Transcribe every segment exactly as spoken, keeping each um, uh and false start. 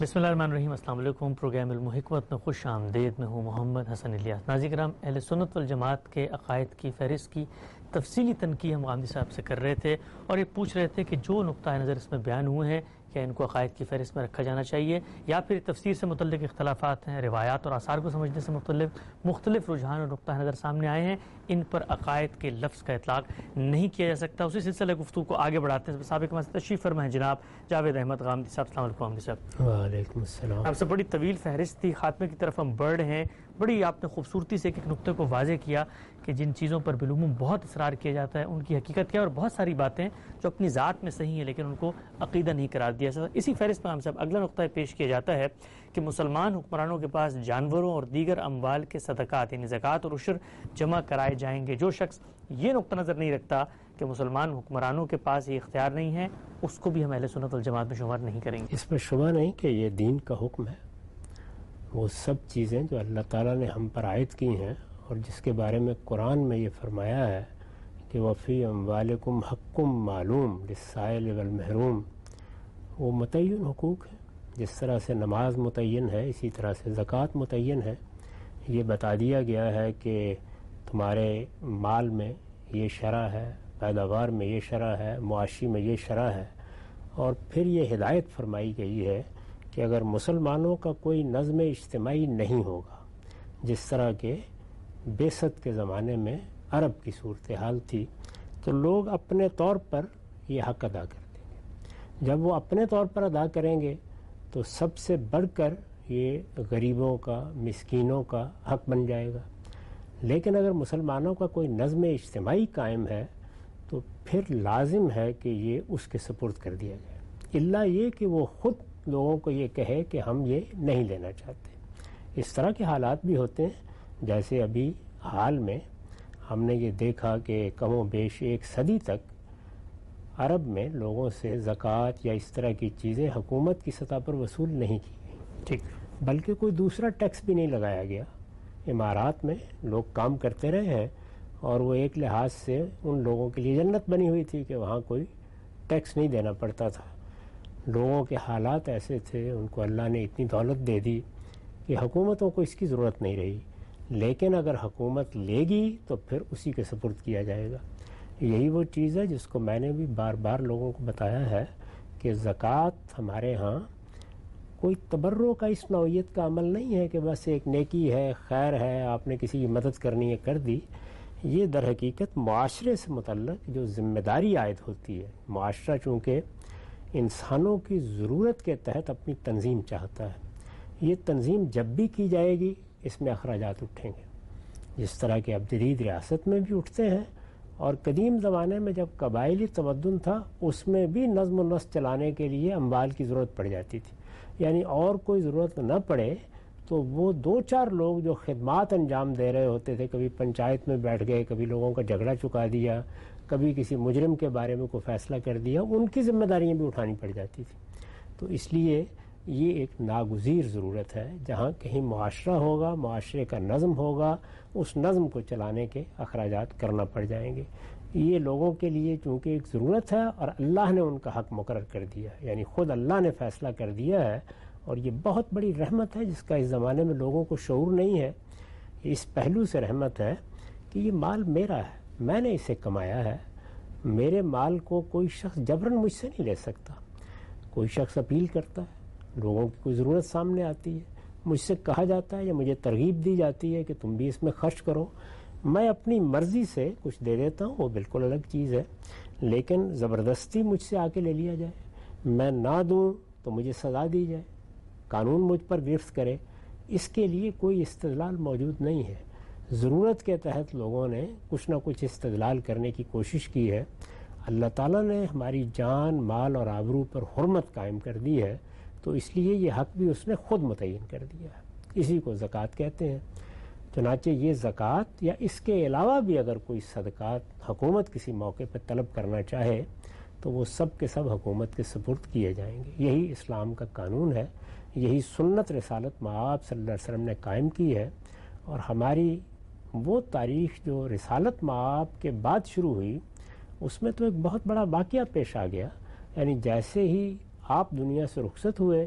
بسم اللہ الرحمن الرحیم۔ السلام علیکم۔ پروگرام علم و حکمت میں خوش آمدید۔ میں ہوں محمد حسن الیاس۔ ناظرین کرام، اہل سنت والجماعت کے عقائد کی فہرست کی تفصیلی تنقید ہم غامدی صاحب سے کر رہے تھے اور یہ پوچھ رہے تھے کہ جو نقطہ نظر اس میں بیان ہوئے ہیں کیا ان کو عقائد کی فہرست میں رکھا جانا چاہیے، یا پھر تفسیر سے متعلق اختلافات ہیں، روایات اور آثار کو سمجھنے سے مختلف مختلف رجحان اور نقطہ نظر سامنے آئے ہیں، ان پر عقائد کے لفظ کا اطلاق نہیں کیا جا سکتا۔ اسی سلسلے گفتگو کو آگے بڑھاتے ہیں۔ سابق میں تشریف فرما ہے جناب جاوید احمد غامدی صاحب۔ السلام علیکم غامدی صاحب۔ وعلیکم السلام۔ آپ سے بڑی طویل فہرست تھی، خاتمے کی طرف ہم بڑھ رہے ہیں۔ بڑی آپ نے خوبصورتی سے ایک ایک نقطے کو واضح کیا کہ جن چیزوں پر بالعموم بہت اصرار کیا جاتا ہے ان کی حقیقت کیا ہے، اور بہت ساری باتیں جو اپنی ذات میں صحیح ہیں لیکن ان کو عقیدہ نہیں قرار دیا جاتا۔ اسی فہرست میں ہم سب اگلا نقطہ پیش کیا جاتا ہے کہ مسلمان حکمرانوں کے پاس جانوروں اور دیگر اموال کے صدقات یعنی زکوٰۃ اور عشر جمع کرائے جائیں گے۔ جو شخص یہ نقطہ نظر نہیں رکھتا کہ مسلمان حکمرانوں کے پاس یہ اختیار نہیں ہے، اس کو بھی ہم اہل سنت والجماعت میں شمار نہیں کریں گے۔ اس میں شبہ نہیں کہ یہ دین کا حکم ہے۔ وہ سب چیزیں جو اللہ تعالیٰ نے ہم پر عائد کی ہیں اور جس کے بارے میں قرآن میں یہ فرمایا ہے کہ وفی اموالکم حقم معلوم للسائل والمحروم، وہ متعین حقوق ہیں۔ جس طرح سے نماز متعین ہے اسی طرح سے زکوٰۃ متعین ہے۔ یہ بتا دیا گیا ہے کہ تمہارے مال میں یہ شرح ہے، پیداوار میں یہ شرح ہے، معاشی میں یہ شرح ہے، اور پھر یہ ہدایت فرمائی گئی ہے کہ اگر مسلمانوں کا کوئی نظم اجتماعی نہیں ہوگا، جس طرح کے بعثت کے زمانے میں عرب کی صورتحال تھی، تو لوگ اپنے طور پر یہ حق ادا کر دیں گے۔ جب وہ اپنے طور پر ادا کریں گے تو سب سے بڑھ کر یہ غریبوں کا، مسکینوں کا حق بن جائے گا۔ لیکن اگر مسلمانوں کا کوئی نظم اجتماعی قائم ہے تو پھر لازم ہے کہ یہ اس کے سپرد کر دیا جائے، الا یہ کہ وہ خود لوگوں کو یہ کہے کہ ہم یہ نہیں لینا چاہتے۔ اس طرح کے حالات بھی ہوتے ہیں، جیسے ابھی حال میں ہم نے یہ دیکھا کہ کم و بیش ایک صدی تک عرب میں لوگوں سے زکوٰۃ یا اس طرح کی چیزیں حکومت کی سطح پر وصول نہیں کی گئیں، ٹھیک، بلکہ کوئی دوسرا ٹیکس بھی نہیں لگایا گیا۔ امارات میں لوگ کام کرتے رہے ہیں اور وہ ایک لحاظ سے ان لوگوں کے لیے جنت بنی ہوئی تھی کہ وہاں کوئی ٹیکس نہیں دینا پڑتا تھا۔ لوگوں کے حالات ایسے تھے، ان کو اللہ نے اتنی دولت دے دی کہ حکومتوں کو اس کی ضرورت نہیں رہی، لیکن اگر حکومت لے گی تو پھر اسی کے سپرد کیا جائے گا۔ یہی وہ چیز ہے جس کو میں نے بھی بار بار لوگوں کو بتایا ہے کہ زکوٰۃ ہمارے ہاں کوئی تبرع کا اس نوعیت کا عمل نہیں ہے کہ بس ایک نیکی ہے، خیر ہے، آپ نے کسی کی مدد کرنی ہے کر دی۔ یہ در حقیقت معاشرے سے متعلق جو ذمہ داری عائد ہوتی ہے۔ معاشرہ چونکہ انسانوں کی ضرورت کے تحت اپنی تنظیم چاہتا ہے، یہ تنظیم جب بھی کی جائے گی اس میں اخراجات اٹھیں گے، جس طرح کہ اب جدید ریاست میں بھی اٹھتے ہیں، اور قدیم زمانے میں جب قبائلی تمدن تھا اس میں بھی نظم و نسق چلانے کے لیے اموال کی ضرورت پڑ جاتی تھی، یعنی اور کوئی ضرورت نہ پڑے تو وہ دو چار لوگ جو خدمات انجام دے رہے ہوتے تھے، کبھی پنچایت میں بیٹھ گئے، کبھی لوگوں کا جھگڑا چکا دیا، کبھی کسی مجرم کے بارے میں کوئی فیصلہ کر دیا، ان کی ذمہ داریاں بھی اٹھانی پڑ جاتی تھی۔ تو اس لیے یہ ایک ناگزیر ضرورت ہے، جہاں کہیں معاشرہ ہوگا، معاشرے کا نظم ہوگا، اس نظم کو چلانے کے اخراجات کرنا پڑ جائیں گے۔ یہ لوگوں کے لیے چونکہ ایک ضرورت ہے اور اللہ نے ان کا حق مقرر کر دیا ہے، یعنی خود اللہ نے فیصلہ کر دیا ہے، اور یہ بہت بڑی رحمت ہے جس کا اس زمانے میں لوگوں کو شعور نہیں ہے۔ اس پہلو سے رحمت ہے کہ یہ مال میرا ہے، میں نے اسے کمایا ہے، میرے مال کو کوئی شخص جبراً مجھ سے نہیں لے سکتا۔ کوئی شخص اپیل کرتا ہے، لوگوں کی کوئی ضرورت سامنے آتی ہے، مجھ سے کہا جاتا ہے یا مجھے ترغیب دی جاتی ہے کہ تم بھی اس میں خرچ کرو، میں اپنی مرضی سے کچھ دے دیتا ہوں، وہ بالکل الگ چیز ہے۔ لیکن زبردستی مجھ سے آ کے لے لیا جائے، میں نہ دوں تو مجھے سزا دی جائے، قانون مجھ پر گرفت کرے، اس کے لیے کوئی استدلال موجود نہیں ہے۔ ضرورت کے تحت لوگوں نے کچھ نہ کچھ استدلال کرنے کی کوشش کی ہے۔ اللہ تعالیٰ نے ہماری جان، مال اور آبرو پر حرمت قائم کر دی ہے، تو اس لیے یہ حق بھی اس نے خود متعین کر دیا ہے، اسی کو زکوٰۃ کہتے ہیں۔ چنانچہ یہ زکوٰۃ یا اس کے علاوہ بھی اگر کوئی صدقات حکومت کسی موقع پر طلب کرنا چاہے تو وہ سب کے سب حکومت کے سپرد کیے جائیں گے۔ یہی اسلام کا قانون ہے، یہی سنت رسالت مآب صلی اللہ علیہ وسلم نے قائم کی ہے، اور ہماری وہ تاریخ جو رسالت مآب کے بعد شروع ہوئی اس میں تو ایک بہت بڑا واقعہ پیش آ گیا، یعنی جیسے ہی آپ دنیا سے رخصت ہوئے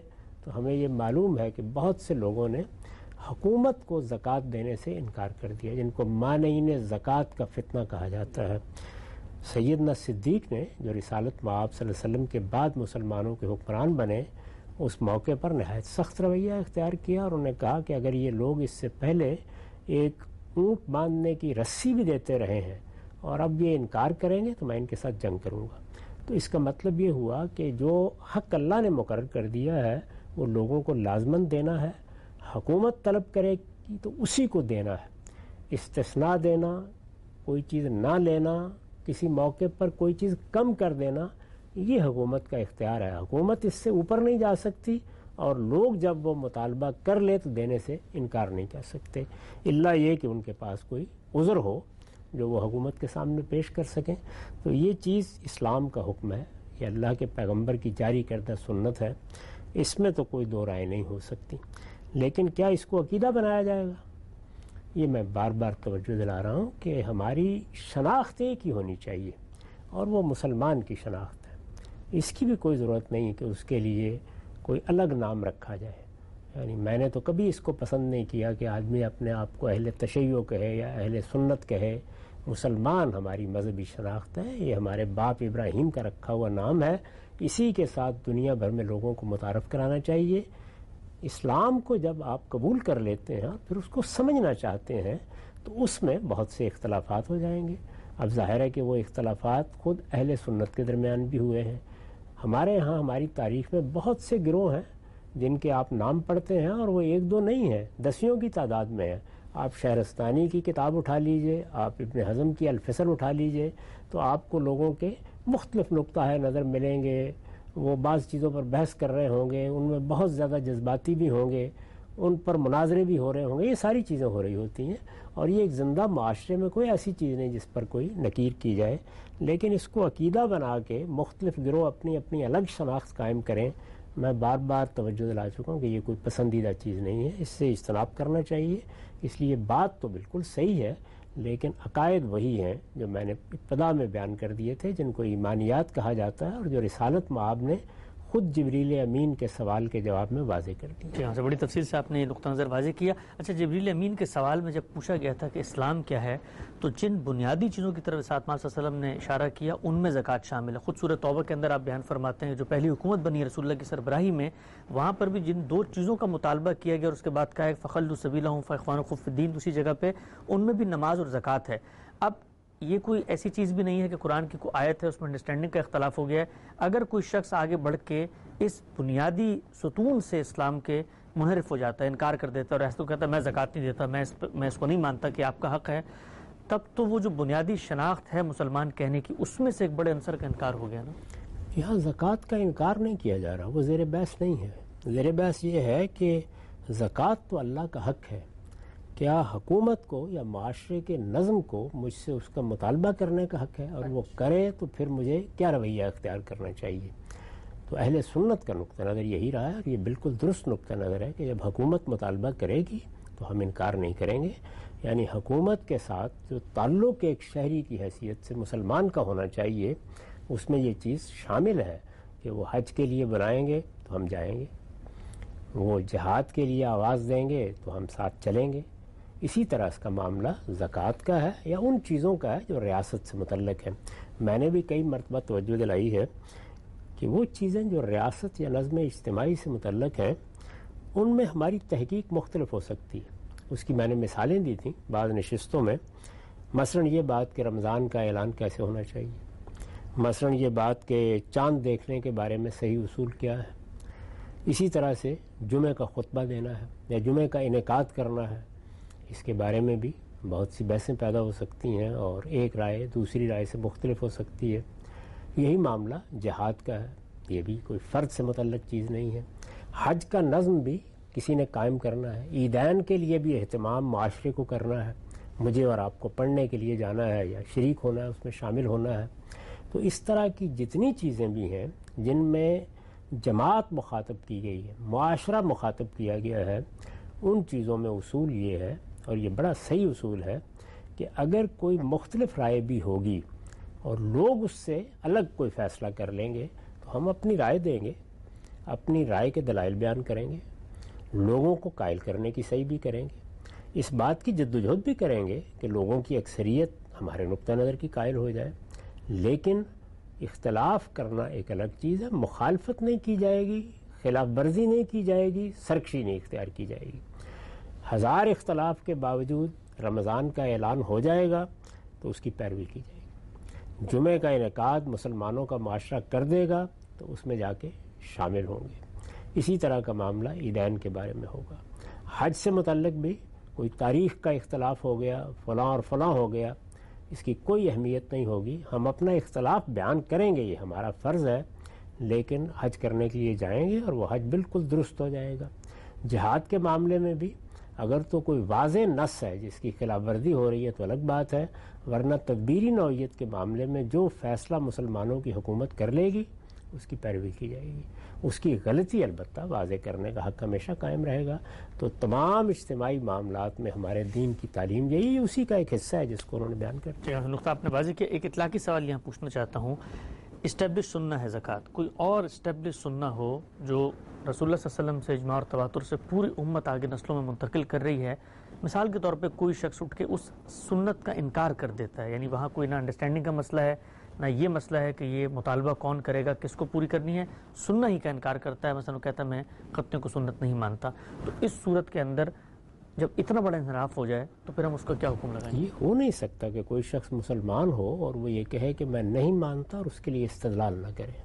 تو ہمیں یہ معلوم ہے کہ بہت سے لوگوں نے حکومت کو زکوٰۃ دینے سے انکار کر دیا، جن کو مانعین زکوٰۃ کا فتنہ کہا جاتا ہے۔ سیدنا صدیق نے جو رسالت مآب صلی اللہ علیہ وسلم کے بعد مسلمانوں کے حکمران بنے، اس موقع پر نہایت سخت رویہ اختیار کیا اور انہوں نے کہا کہ اگر یہ لوگ اس سے پہلے ایک اونٹ باندھنے کی رسی بھی دیتے رہے ہیں اور اب یہ انکار کریں گے تو میں ان کے ساتھ جنگ کروں گا۔ تو اس کا مطلب یہ ہوا کہ جو حق اللہ نے مقرر کر دیا ہے وہ لوگوں کو لازماً دینا ہے، حکومت طلب کرے گی تو اسی کو دینا ہے۔ استثناء دینا، کوئی چیز نہ لینا، کسی موقع پر کوئی چیز کم کر دینا، یہ حکومت کا اختیار ہے۔ حکومت اس سے اوپر نہیں جا سکتی اور لوگ جب وہ مطالبہ کر لے تو دینے سے انکار نہیں کر سکتے، الا یہ کہ ان کے پاس کوئی عذر ہو جو وہ حکومت کے سامنے پیش کر سکیں۔ تو یہ چیز اسلام کا حکم ہے، یہ اللہ کے پیغمبر کی جاری کردہ سنت ہے، اس میں تو کوئی دو رائے نہیں ہو سکتی۔ لیکن کیا اس کو عقیدہ بنایا جائے گا؟ یہ میں بار بار توجہ دلا رہا ہوں کہ ہماری شناخت ایک ہی ہونی چاہیے اور وہ مسلمان کی شناخت ہے۔ اس کی بھی کوئی ضرورت نہیں کہ اس کے لیے کوئی الگ نام رکھا جائے۔ یعنی میں نے تو کبھی اس کو پسند نہیں کیا کہ آدمی اپنے آپ کو اہل تشیع کہے یا اہل سنت کہے۔ مسلمان ہماری مذہبی شناخت ہے، یہ ہمارے باپ ابراہیم کا رکھا ہوا نام ہے، اسی کے ساتھ دنیا بھر میں لوگوں کو متعارف کرانا چاہیے۔ اسلام کو جب آپ قبول کر لیتے ہیں پھر اس کو سمجھنا چاہتے ہیں تو اس میں بہت سے اختلافات ہو جائیں گے۔ اب ظاہر ہے کہ وہ اختلافات خود اہل سنت کے درمیان بھی ہوئے ہیں۔ ہمارے ہاں ہماری تاریخ میں بہت سے گروہ ہیں جن کے آپ نام پڑھتے ہیں اور وہ ایک دو نہیں ہیں، دسیوں کی تعداد میں ہیں۔ آپ شہرستانی کی کتاب اٹھا لیجئے، آپ ابن حزم کی الفصل اٹھا لیجئے، تو آپ کو لوگوں کے مختلف نقطہ نظر ملیں گے۔ وہ بعض چیزوں پر بحث کر رہے ہوں گے، ان میں بہت زیادہ جذباتی بھی ہوں گے، ان پر مناظرے بھی ہو رہے ہوں گے، یہ ساری چیزیں ہو رہی ہوتی ہیں اور یہ ایک زندہ معاشرے میں کوئی ایسی چیز نہیں جس پر کوئی نکیر کی جائے۔ لیکن اس کو عقیدہ بنا کے مختلف گروہ اپنی اپنی الگ شناخت قائم کریں، میں بار بار توجہ دلا چکا ہوں کہ یہ کوئی پسندیدہ چیز نہیں ہے، اس سے اجتناب کرنا چاہیے۔ اس لیے بات تو بالکل صحیح ہے لیکن عقائد وہی ہیں جو میں نے ابتدا میں بیان کر دیے تھے، جن کو ایمانیات کہا جاتا ہے اور جو رسالت مآب نے خود جبریل امین کے سوال کے جواب میں واضح کر دیا۔ جی ہاں، بڑی تفصیل سے آپ نے یہ نقطہ نظر واضح کیا۔ اچھا، جبریل امین کے سوال میں جب پوچھا گیا تھا کہ اسلام کیا ہے تو جن بنیادی چیزوں کی طرف ساتھ صلی اللہ علیہ وسلم نے اشارہ کیا ان میں زکوٰۃ شامل ہے۔ خود سورہ توبہ کے اندر آپ بیان فرماتے ہیں جو پہلی حکومت بنی رسول اللہ کی سربراہی میں، وہاں پر بھی جن دو چیزوں کا مطالبہ کیا گیا اور اس کے بعد کہا ہے فخلوا سبیلہم فاخوانکم فی الدین، اسی جگہ پہ ان میں بھی نماز اور زکوٰۃ ہے۔ اب یہ کوئی ایسی چیز بھی نہیں ہے کہ قرآن کی کوئی آیت ہے اس میں انڈرسٹینڈنگ کا اختلاف ہو گیا ہے۔ اگر کوئی شخص آگے بڑھ کے اس بنیادی ستون سے اسلام کے منحرف ہو جاتا ہے، انکار کر دیتا ہے اور ایسا تو کہتا ہے میں زکوٰۃ نہیں دیتا، میں اس میں اس کو نہیں مانتا کہ آپ کا حق ہے، تب تو وہ جو بنیادی شناخت ہے مسلمان کہنے کی، اس میں سے ایک بڑے عنصر کا انکار ہو گیا نا۔ یہاں زکوٰۃ کا انکار نہیں کیا جا رہا، وہ زیر بحث نہیں ہے۔ زیر بحث یہ ہے کہ زکوٰۃ تو اللہ کا حق ہے، کیا حکومت کو یا معاشرے کے نظم کو مجھ سے اس کا مطالبہ کرنے کا حق ہے، اور وہ کرے تو پھر مجھے کیا رویہ اختیار کرنا چاہیے۔ تو اہل سنت کا نقطہ نظر یہی رہا ہے اور یہ بالکل درست نقطہ نظر ہے کہ جب حکومت مطالبہ کرے گی تو ہم انکار نہیں کریں گے۔ یعنی حکومت کے ساتھ جو تعلق ایک شہری کی حیثیت سے مسلمان کا ہونا چاہیے اس میں یہ چیز شامل ہے کہ وہ حج کے لیے بنائیں گے تو ہم جائیں گے، وہ جہاد کے لیے آواز دیں گے تو ہم ساتھ چلیں گے۔ اسی طرح اس کا معاملہ زکوٰۃ کا ہے یا ان چیزوں کا ہے جو ریاست سے متعلق ہیں۔ میں نے بھی کئی مرتبہ توجہ دلائی ہے کہ وہ چیزیں جو ریاست یا نظم اجتماعی سے متعلق ہیں ان میں ہماری تحقیق مختلف ہو سکتی ہے۔ اس کی میں نے مثالیں دی تھیں بعض نشستوں میں، مثلا یہ بات کہ رمضان کا اعلان کیسے ہونا چاہیے، مثلا یہ بات کہ چاند دیکھنے کے بارے میں صحیح اصول کیا ہے، اسی طرح سے جمعہ کا خطبہ دینا ہے یا جمعہ کا انعقاد کرنا ہے، اس کے بارے میں بھی بہت سی بحثیں پیدا ہو سکتی ہیں اور ایک رائے دوسری رائے سے مختلف ہو سکتی ہے۔ یہی معاملہ جہاد کا ہے، یہ بھی کوئی فرد سے متعلق چیز نہیں ہے۔ حج کا نظم بھی کسی نے قائم کرنا ہے، عیدین کے لیے بھی اہتمام معاشرے کو کرنا ہے، مجھے اور آپ کو پڑھنے کے لیے جانا ہے یا شریک ہونا ہے، اس میں شامل ہونا ہے۔ تو اس طرح کی جتنی چیزیں بھی ہیں جن میں جماعت مخاطب کی گئی ہے، معاشرہ مخاطب کیا گیا ہے، ان چیزوں میں اصول یہ ہے اور یہ بڑا صحیح اصول ہے کہ اگر کوئی مختلف رائے بھی ہوگی اور لوگ اس سے الگ کوئی فیصلہ کر لیں گے تو ہم اپنی رائے دیں گے، اپنی رائے کے دلائل بیان کریں گے، لوگوں کو قائل کرنے کی صحیح بھی کریں گے، اس بات کی جدوجہد بھی کریں گے کہ لوگوں کی اکثریت ہمارے نقطہ نظر کی قائل ہو جائے، لیکن اختلاف کرنا ایک الگ چیز ہے، مخالفت نہیں کی جائے گی، خلاف ورزی نہیں کی جائے گی، سرکشی نہیں اختیار کی جائے گی۔ ہزار اختلاف کے باوجود رمضان کا اعلان ہو جائے گا تو اس کی پیروی کی جائے گی، جمعے کا انعقاد مسلمانوں کا معاشرہ کر دے گا تو اس میں جا کے شامل ہوں گے۔ اسی طرح کا معاملہ عیدین کے بارے میں ہوگا۔ حج سے متعلق بھی کوئی تاریخ کا اختلاف ہو گیا، فلاں اور فلاں ہو گیا، اس کی کوئی اہمیت نہیں ہوگی، ہم اپنا اختلاف بیان کریں گے، یہ ہمارا فرض ہے، لیکن حج کرنے کے لیے جائیں گے اور وہ حج بالکل درست ہو جائے گا۔ جہاد کے معاملے میں بھی اگر تو کوئی واضح نص ہے جس کی خلاف ورزی ہو رہی ہے تو الگ بات ہے، ورنہ تدبیری نوعیت کے معاملے میں جو فیصلہ مسلمانوں کی حکومت کر لے گی اس کی پیروی کی جائے گی، اس کی غلطی البتہ واضح کرنے کا حق ہمیشہ قائم رہے گا۔ تو تمام اجتماعی معاملات میں ہمارے دین کی تعلیم یہی اسی کا ایک حصہ ہے جس کو انہوں نے بیان کر دیا۔ نقطہ آپ نے واضح کیا۔ ایک اطلاقی سوال یہاں پوچھنا چاہتا ہوں، اسٹیبلش سننا ہے زکوٰۃ، کوئی اور اسٹیبلش سننا ہو جو رسول اللہ صلی اللہ علیہ وسلم سے اجماع اور تواتر سے پوری امت آگے نسلوں میں منتقل کر رہی ہے، مثال کے طور پہ کوئی شخص اٹھ کے اس سنت کا انکار کر دیتا ہے، یعنی وہاں کوئی نہ انڈرسٹینڈنگ کا مسئلہ ہے، نہ یہ مسئلہ ہے کہ یہ مطالبہ کون کرے گا، کس کو پوری کرنی ہے، سننا ہی کا انکار کرتا ہے، مثلا وہ کہتا ہے میں خطیوں کو سنت نہیں مانتا، تو اس صورت کے اندر جب اتنا بڑا انحراف ہو جائے تو پھر ہم اس کو کیا حکم لگائیں؟ یہ ہو نہیں سکتا کہ کوئی شخص مسلمان ہو اور وہ یہ کہے کہ میں نہیں مانتا اور اس کے لیے استدلال نہ کرے۔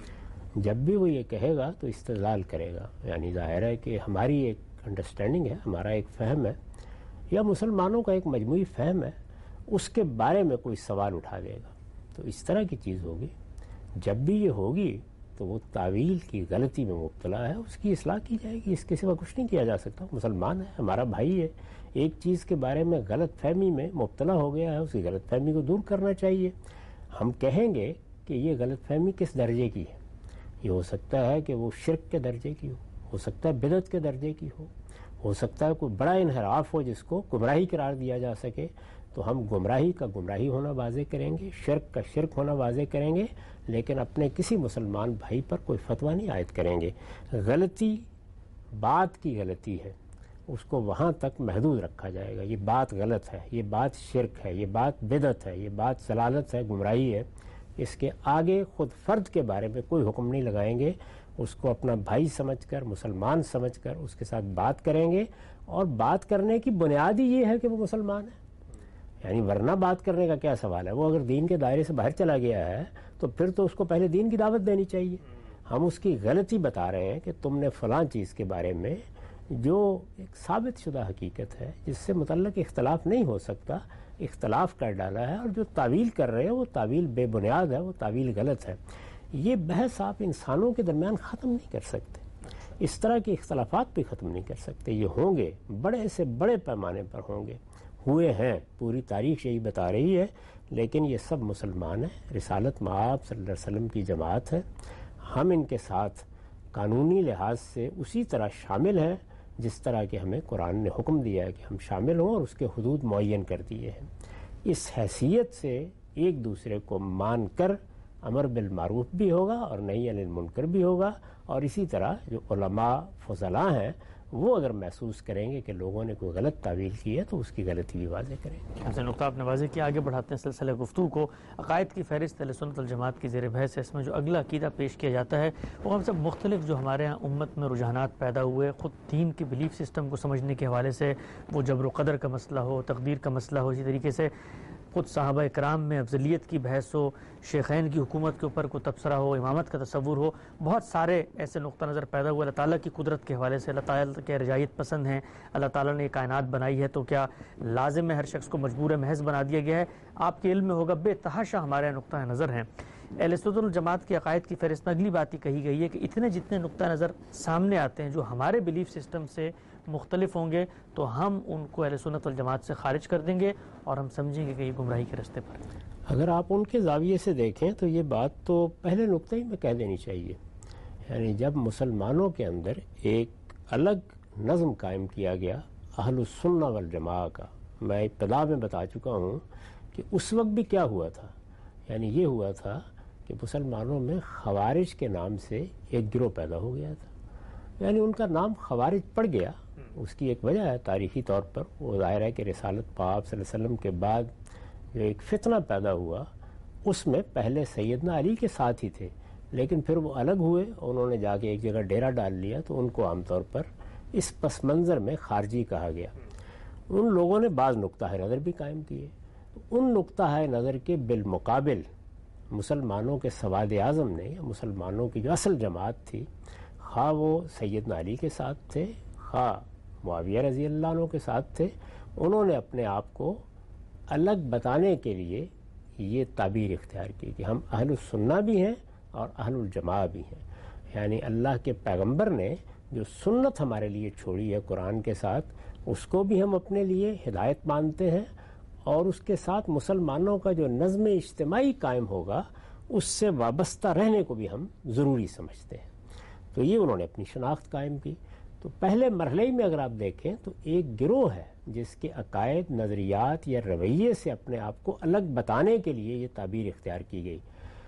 جب بھی وہ یہ کہے گا تو استدلال کرے گا، یعنی ظاہر ہے کہ ہماری ایک انڈرسٹینڈنگ ہے، ہمارا ایک فہم ہے یا مسلمانوں کا ایک مجموعی فہم ہے، اس کے بارے میں کوئی سوال اٹھا دے گا، تو اس طرح کی چیز ہوگی۔ جب بھی یہ ہوگی تو وہ تعویل کی غلطی میں مبتلا ہے، اس کی اصلاح کی جائے گی، اس کے سوا کچھ نہیں کیا جا سکتا۔ مسلمان ہے، ہمارا بھائی ہے، ایک چیز کے بارے میں غلط فہمی میں مبتلا ہو گیا ہے، اس کی غلط فہمی کو دور کرنا چاہیے۔ ہم کہیں گے کہ یہ غلط فہمی کس درجے کی ہے، یہ ہو سکتا ہے کہ وہ شرک کے درجے کی ہو، ہو سکتا ہے بدعت کے درجے کی ہو، ہو سکتا ہے کوئی بڑا انحراف ہو جس کو گمراہی قرار دیا جا سکے، تو ہم گمراہی کا گمراہی ہونا واضح کریں گے، شرک کا شرک ہونا واضح کریں گے، لیکن اپنے کسی مسلمان بھائی پر کوئی فتویٰ نہیں عائد کریں گے۔ غلطی بات کی غلطی ہے، اس کو وہاں تک محدود رکھا جائے گا، یہ بات غلط ہے، یہ بات شرک ہے، یہ بات بدعت ہے، یہ بات ضلالت ہے، گمراہی ہے، اس کے آگے خود فرد کے بارے میں کوئی حکم نہیں لگائیں گے، اس کو اپنا بھائی سمجھ کر، مسلمان سمجھ کر اس کے ساتھ بات کریں گے، اور بات کرنے کی بنیاد ہی یہ ہے کہ وہ مسلمان ہے، یعنی ورنہ بات کرنے کا کیا سوال ہے؟ وہ اگر دین کے دائرے سے باہر چلا گیا ہے تو پھر تو اس کو پہلے دین کی دعوت دینی چاہیے۔ ہم اس کی غلطی بتا رہے ہیں کہ تم نے فلاں چیز کے بارے میں جو ایک ثابت شدہ حقیقت ہے جس سے متعلق اختلاف نہیں ہو سکتا، اختلاف کر ڈالا ہے، اور جو تعویل کر رہے ہیں وہ تعویل بے بنیاد ہے، وہ تعویل غلط ہے۔ یہ بحث آپ انسانوں کے درمیان ختم نہیں کر سکتے، اس طرح کے اختلافات بھی ختم نہیں کر سکتے، یہ ہوں گے، بڑے سے بڑے پیمانے پر ہوں گے، ہوئے ہیں، پوری تاریخ یہی بتا رہی ہے، لیکن یہ سب مسلمان ہیں، رسالت مآب صلی اللہ علیہ وسلم کی جماعت ہے، ہم ان کے ساتھ قانونی لحاظ سے اسی طرح شامل ہیں جس طرح کہ ہمیں قرآن نے حکم دیا ہے کہ ہم شامل ہوں، اور اس کے حدود معین کر دیے ہیں۔ اس حیثیت سے ایک دوسرے کو مان کر امر بالمعروف بھی ہوگا اور نہی عن المنکر بھی ہوگا، اور اسی طرح جو علماء فضلاء ہیں وہ اگر محسوس کریں گے کہ لوگوں نے کوئی غلط تعویل کی ہے تو اس کی غلطی بھی واضح کریں گے۔ ایسے نقطہ آپ نے واضح کیا، آگے بڑھاتے ہیں سلسلہ گفتگو کو۔ عقائد کی فہرست اہل سنت والجماعت کی زیر بحث ہے، اس میں جو اگلا عقیدہ پیش کیا جاتا ہے وہ ہم سب مختلف جو ہمارے ہاں امت میں رجحانات پیدا ہوئے، خود دین کے بلیف سسٹم کو سمجھنے کے حوالے سے، وہ جبر و قدر کا مسئلہ ہو، تقدیر کا مسئلہ ہو، اسی طریقے سے خود صحابہ کرام میں افضلیت کی بحث ہو، شیخین کی حکومت کے اوپر کوئی تبصرہ ہو، امامت کا تصور ہو، بہت سارے ایسے نقطہ نظر پیدا ہوئے اللہ تعالیٰ کی قدرت کے حوالے سے۔ اللہ تعالیٰ کے رجائیت پسند ہیں، اللہ تعالیٰ نے یہ کائنات بنائی ہے تو کیا لازم ہے ہر شخص کو مجبور محض بنا دیا گیا ہے؟ آپ کے علم میں ہوگا بے تحاشا ہمارے نقطہ نظر ہیں۔ اہل سنت والجماعت کی عقائد کی فہرست میں اگلی بات یہ کہی گئی ہے کہ اتنے جتنے نقطہ نظر سامنے آتے ہیں جو ہمارے بلیف سسٹم سے مختلف ہوں گے تو ہم ان کو اہل سنت والجماعت سے خارج کر دیں گے اور ہم سمجھیں گے کہ یہ گمراہی کے راستے پر۔ اگر آپ ان کے زاویے سے دیکھیں تو یہ بات تو پہلے نقطہ ہی میں کہہ دینی چاہیے، یعنی جب مسلمانوں کے اندر ایک الگ نظم قائم کیا گیا اہل السنہ والجماعہ کا، میں ابتدا میں بتا چکا ہوں کہ اس وقت بھی کیا ہوا تھا، یعنی یہ ہوا تھا کہ مسلمانوں میں خوارج کے نام سے ایک گروہ پیدا ہو گیا تھا، یعنی ان کا نام خوارج پڑ گیا۔ اس کی ایک وجہ ہے تاریخی طور پر، وہ ظاہر ہے کہ رسالت پاک صلی اللہ علیہ وسلم کے بعد جو ایک فتنہ پیدا ہوا اس میں پہلے سیدنا علی کے ساتھ ہی تھے، لیکن پھر وہ الگ ہوئے، انہوں نے جا کے ایک جگہ ڈیرا ڈال لیا، تو ان کو عام طور پر اس پس منظر میں خارجی کہا گیا۔ ان لوگوں نے بعض نقطہ نظر بھی قائم کیے، ان نقطہ نظر کے بالمقابل مسلمانوں کے سواد اعظم نے، یا مسلمانوں کی جو اصل جماعت تھی، خواہ وہ سیدنا علی کے ساتھ تھے، خواہ معاویہ رضی اللہ عنہ کے ساتھ تھے، انہوں نے اپنے آپ کو الگ بتانے کے لیے یہ تعبیر اختیار کی کہ ہم اہل السنہ بھی ہیں اور اہل الجماع بھی ہیں، یعنی اللہ کے پیغمبر نے جو سنت ہمارے لیے چھوڑی ہے قرآن کے ساتھ، اس کو بھی ہم اپنے لیے ہدایت مانتے ہیں، اور اس کے ساتھ مسلمانوں کا جو نظم اجتماعی قائم ہوگا اس سے وابستہ رہنے کو بھی ہم ضروری سمجھتے ہیں۔ تو یہ انہوں نے اپنی شناخت قائم کی۔ تو پہلے مرحلے میں اگر آپ دیکھیں تو ایک گروہ ہے جس کے عقائد، نظریات یا رویے سے اپنے آپ کو الگ بتانے کے لیے یہ تعبیر اختیار کی گئی۔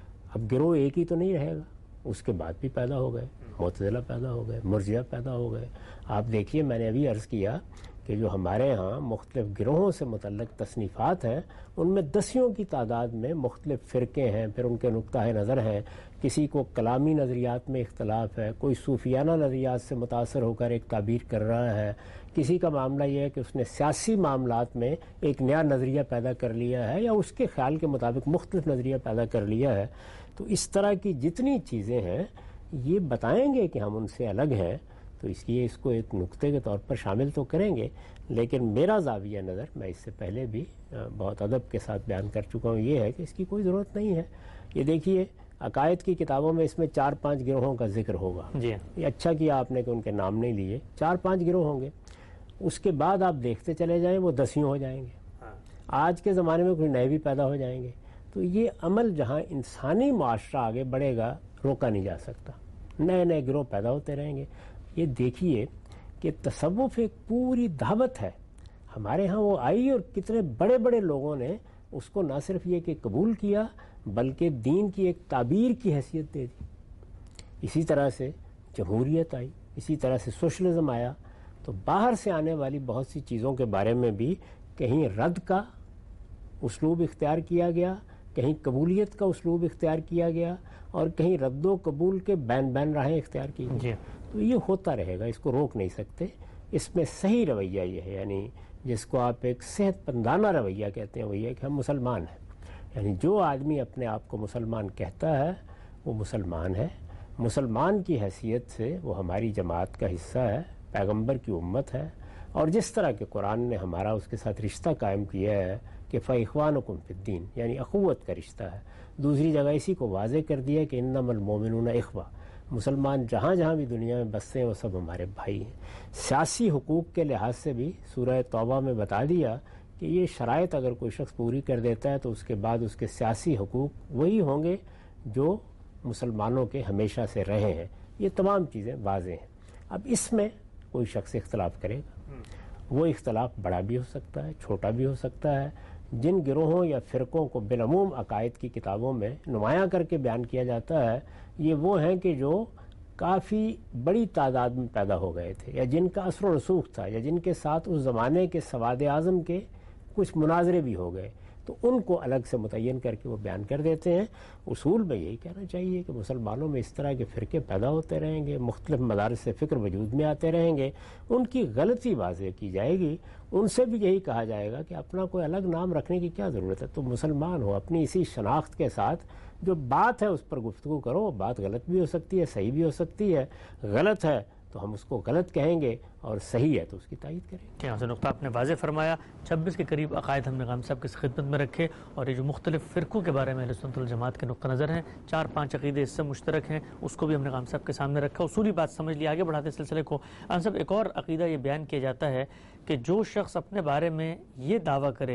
اب گروہ ایک ہی تو نہیں رہے گا، اس کے بعد بھی پیدا ہو گئے، معتزلہ پیدا ہو گئے، مرجئہ پیدا ہو گئے۔ آپ دیکھیے، میں نے ابھی عرض کیا کہ جو ہمارے ہاں مختلف گروہوں سے متعلق تصنیفات ہیں، ان میں دسیوں کی تعداد میں مختلف فرقے ہیں، پھر ان کے نقطہ نظر ہیں۔ کسی کو کلامی نظریات میں اختلاف ہے، کوئی صوفیانہ نظریات سے متاثر ہو کر ایک تعبیر کر رہا ہے، کسی کا معاملہ یہ ہے کہ اس نے سیاسی معاملات میں ایک نیا نظریہ پیدا کر لیا ہے، یا اس کے خیال کے مطابق مختلف نظریہ پیدا کر لیا ہے۔ تو اس طرح کی جتنی چیزیں ہیں یہ بتائیں گے کہ ہم ان سے الگ ہیں، تو اس لیے اس کو ایک نقطے کے طور پر شامل تو کریں گے، لیکن میرا زاویہ نظر، میں اس سے پہلے بھی بہت ادب کے ساتھ بیان کر چکا ہوں، یہ ہے کہ اس کی کوئی ضرورت نہیں ہے۔ یہ دیکھیے، عقائد کی کتابوں میں اس میں چار پانچ گروہوں کا ذکر ہوگا، جی یہ اچھا کیا آپ نے کہ ان کے نام نہیں لیے، چار پانچ گروہ ہوں گے، اس کے بعد آپ دیکھتے چلے جائیں وہ دسیوں ہو جائیں گے، آج کے زمانے میں کوئی نئے بھی پیدا ہو جائیں گے۔ تو یہ عمل جہاں انسانی معاشرہ آگے بڑھے گا روکا نہیں جا سکتا، نئے نئے گروہ پیدا ہوتے رہیں گے۔ یہ دیکھیے کہ تصوف ایک پوری دعوت ہے، ہمارے ہاں وہ آئی اور کتنے بڑے بڑے لوگوں نے اس کو نہ صرف یہ کہ قبول کیا بلکہ دین کی ایک تعبیر کی حیثیت دے دی۔ اسی طرح سے جمہوریت آئی، اسی طرح سے سوشلزم آیا، تو باہر سے آنے والی بہت سی چیزوں کے بارے میں بھی کہیں رد کا اسلوب اختیار کیا گیا، کہیں قبولیت کا اسلوب اختیار کیا گیا، اور کہیں رد و قبول کے بین بین راہیں اختیار کی گئی۔ جی تو یہ ہوتا رہے گا، اس کو روک نہیں سکتے۔ اس میں صحیح رویہ یہ ہے، یعنی جس کو آپ ایک صحت مندانہ رویہ کہتے ہیں، وہ یہ کہ ہم مسلمان ہیں، یعنی جو آدمی اپنے آپ کو مسلمان کہتا ہے وہ مسلمان ہے، مسلمان کی حیثیت سے وہ ہماری جماعت کا حصہ ہے، پیغمبر کی امت ہے، اور جس طرح کہ قرآن نے ہمارا اس کے ساتھ رشتہ قائم کیا ہے کہ فَإِخْوَانُكُمْ فِي الدِّينِ، یعنی اخوت کا رشتہ ہے۔ دوسری جگہ اسی کو واضح کر دیا کہ اِنَّمَا الْمُؤْمِنُونَ إِخْوَةٌ، مسلمان جہاں جہاں بھی دنیا میں بستے ہیں وہ سب ہمارے بھائی ہیں۔ سیاسی حقوق کے لحاظ سے بھی سورہ توبہ میں بتا دیا کہ یہ شرائط اگر کوئی شخص پوری کر دیتا ہے تو اس کے بعد اس کے سیاسی حقوق وہی ہوں گے جو مسلمانوں کے ہمیشہ سے رہے ہیں۔ یہ تمام چیزیں واضح ہیں۔ اب اس میں کوئی شخص اختلاف کرے گا، وہ اختلاف بڑا بھی ہو سکتا ہے، چھوٹا بھی ہو سکتا ہے۔ جن گروہوں یا فرقوں کو بالعموم عقائد کی کتابوں میں نمایاں کر کے بیان کیا جاتا ہے، یہ وہ ہیں کہ جو کافی بڑی تعداد میں پیدا ہو گئے تھے، یا جن کا اثر و رسوخ تھا، یا جن کے ساتھ اس زمانے کے سواد اعظم کے کچھ مناظرے بھی ہو گئے، تو ان کو الگ سے متعین کر کے وہ بیان کر دیتے ہیں۔ اصول میں یہی کہنا چاہیے کہ مسلمانوں میں اس طرح کے فرقے پیدا ہوتے رہیں گے، مختلف مدارس سے فکر وجود میں آتے رہیں گے، ان کی غلطی واضح کی جائے گی، ان سے بھی یہی کہا جائے گا کہ اپنا کوئی الگ نام رکھنے کی کیا ضرورت ہے، تو مسلمان ہو، اپنی اسی شناخت کے ساتھ جو بات ہے اس پر گفتگو کرو۔ بات غلط بھی ہو سکتی ہے، صحیح بھی ہو سکتی ہے، غلط ہے تو ہم اس کو غلط کہیں گے اور صحیح ہے تو اس کی تائید کریں گے۔ یہاں سے نقطہ آپ نے واضح فرمایا۔ چھبیس کے قریب عقائد ہم نے غام صاحب کی خدمت میں رکھے، اور یہ جو مختلف فرقوں کے بارے میں اہل سنت والجماعت کے نقطہ نظر ہیں، چار پانچ عقیدے اس سے مشترک ہیں، اس کو بھی ہم نے غام صاحب کے سامنے رکھا، اصولی بات سمجھ لی۔ آگے بڑھاتے سلسلے کو، غام صاحب ایک اور عقیدہ یہ بیان کیا جاتا ہے کہ جو شخص اپنے بارے میں یہ دعویٰ کرے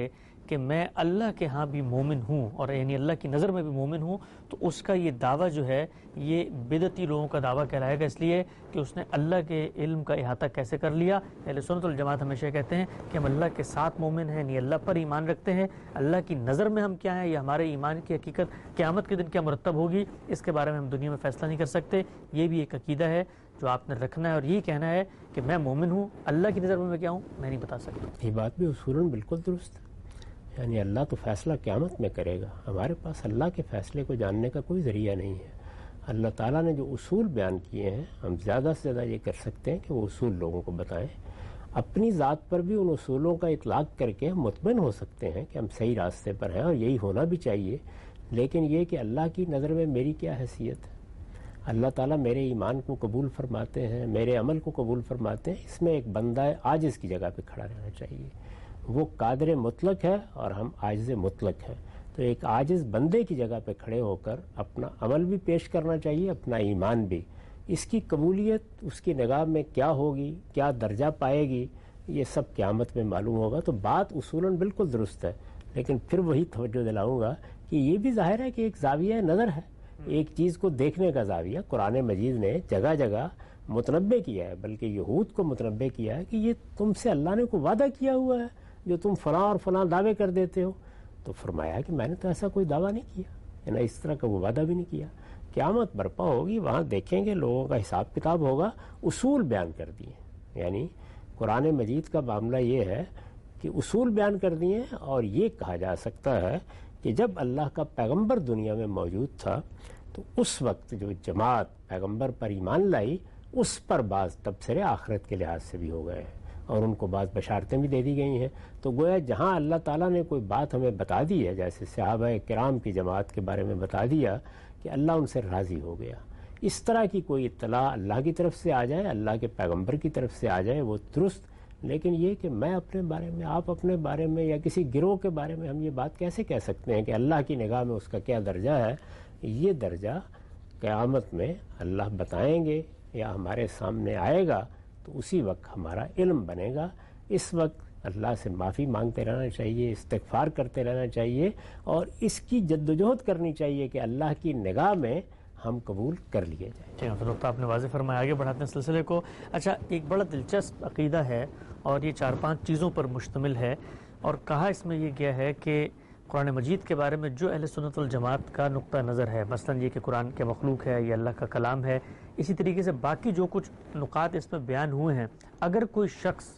کہ میں اللہ کے ہاں بھی مومن ہوں اور یعنی اللہ کی نظر میں بھی مومن ہوں، تو اس کا یہ دعویٰ جو ہے یہ بدعتی لوگوں کا دعویٰ کہلائے گا، اس لیے کہ اس نے اللہ کے علم کا احاطہ کیسے کر لیا۔ اہل سنت والجماعت ہمیشہ کہتے ہیں کہ ہم اللہ کے ساتھ مومن ہیں، یعنی اللہ پر ایمان رکھتے ہیں، اللہ کی نظر میں ہم کیا ہیں یا ہمارے ایمان کی حقیقت قیامت کے دن کیا مرتب ہوگی اس کے بارے میں ہم دنیا میں فیصلہ نہیں کر سکتے۔ یہ بھی ایک عقیدہ ہے جو آپ نے رکھنا ہے اور یہی کہنا ہے کہ میں مومن ہوں، اللہ کی نظر میں میں کیا ہوں میں نہیں بتا سکتا۔ یہ بات بھی اصولاً بالکل درست ہے، یعنی اللہ تو فیصلہ قیامت میں کرے گا، ہمارے پاس اللہ کے فیصلے کو جاننے کا کوئی ذریعہ نہیں ہے۔ اللہ تعالیٰ نے جو اصول بیان کیے ہیں ہم زیادہ سے زیادہ یہ کر سکتے ہیں کہ وہ اصول لوگوں کو بتائیں، اپنی ذات پر بھی ان اصولوں کا اطلاق کر کے ہم مطمئن ہو سکتے ہیں کہ ہم صحیح راستے پر ہیں اور یہی ہونا بھی چاہیے، لیکن یہ کہ اللہ کی نظر میں میری کیا حیثیت ہے، اللہ تعالیٰ میرے ایمان کو قبول فرماتے ہیں، میرے عمل کو قبول فرماتے ہیں، اس میں ایک بندہ عاجز کی جگہ پہ کھڑا رہنا چاہیے۔ وہ قادر مطلق ہے اور ہم عاجز مطلق ہیں، تو ایک عاجز بندے کی جگہ پہ کھڑے ہو کر اپنا عمل بھی پیش کرنا چاہیے، اپنا ایمان بھی۔ اس کی قبولیت اس کی نگاہ میں کیا ہوگی، کیا درجہ پائے گی، یہ سب قیامت میں معلوم ہوگا۔ تو بات اصولاً بالکل درست ہے، لیکن پھر وہی توجہ دلاؤں گا کہ یہ بھی ظاہر ہے کہ ایک زاویہ نظر ہے، ایک چیز کو دیکھنے کا زاویہ۔ قرآن مجید نے جگہ جگہ متنبع کیا ہے، بلکہ یہود کو متنبع کیا ہے کہ یہ تم سے اللہ نے کوئی وعدہ کیا ہوا ہے جو تم فلاں اور فلاں دعوے کر دیتے ہو، تو فرمایا کہ میں نے تو ایسا کوئی دعویٰ نہیں کیا، یعنی اس طرح کا وہ وعدہ بھی نہیں کیا۔ قیامت برپا ہوگی، وہاں دیکھیں گے، لوگوں کا حساب کتاب ہوگا، اصول بیان کر دیے، یعنی قرآن مجید کا معاملہ یہ ہے کہ اصول بیان کر دیے، اور یہ کہا جا سکتا ہے کہ جب اللہ کا پیغمبر دنیا میں موجود تھا تو اس وقت جو جماعت پیغمبر پر ایمان لائی اس پر بعض تبصرے آخرت کے لحاظ سے بھی ہو گئے ہیں، اور ان کو بعض بشارتیں بھی دے دی گئی ہیں۔ تو گویا جہاں اللہ تعالیٰ نے کوئی بات ہمیں بتا دی ہے، جیسے صحابہ کرام کی جماعت کے بارے میں بتا دیا کہ اللہ ان سے راضی ہو گیا، اس طرح کی کوئی اطلاع اللہ کی طرف سے آ جائے، اللہ کے پیغمبر کی طرف سے آ جائے، وہ درست۔ لیکن یہ کہ میں اپنے بارے میں، آپ اپنے بارے میں، یا کسی گروہ کے بارے میں ہم یہ بات کیسے کہہ سکتے ہیں کہ اللہ کی نگاہ میں اس کا کیا درجہ ہے؟ یہ درجہ قیامت میں اللہ بتائیں گے یا ہمارے سامنے آئے گا، تو اسی وقت ہمارا علم بنے گا۔ اس وقت اللہ سے معافی مانگتے رہنا چاہیے، استغفار کرتے رہنا چاہیے، اور اس کی جدوجہد کرنی چاہیے کہ اللہ کی نگاہ میں ہم قبول کر لیے جائیں۔ جی ہاں، آپ نے واضح فرمایا، آگے بڑھاتے ہیں سلسلے کو۔ اچھا، ایک بڑا دلچسپ عقیدہ ہے اور یہ چار پانچ چیزوں پر مشتمل ہے، اور کہا اس میں یہ گیا ہے کہ قرآن مجید کے بارے میں جو اہل سنت والجماعت کا نقطہ نظر ہے، مثلا یہ کہ قرآن کے مخلوق ہے، یہ اللہ کا کلام ہے، اسی طریقے سے باقی جو کچھ نقاط اس میں بیان ہوئے ہیں، اگر کوئی شخص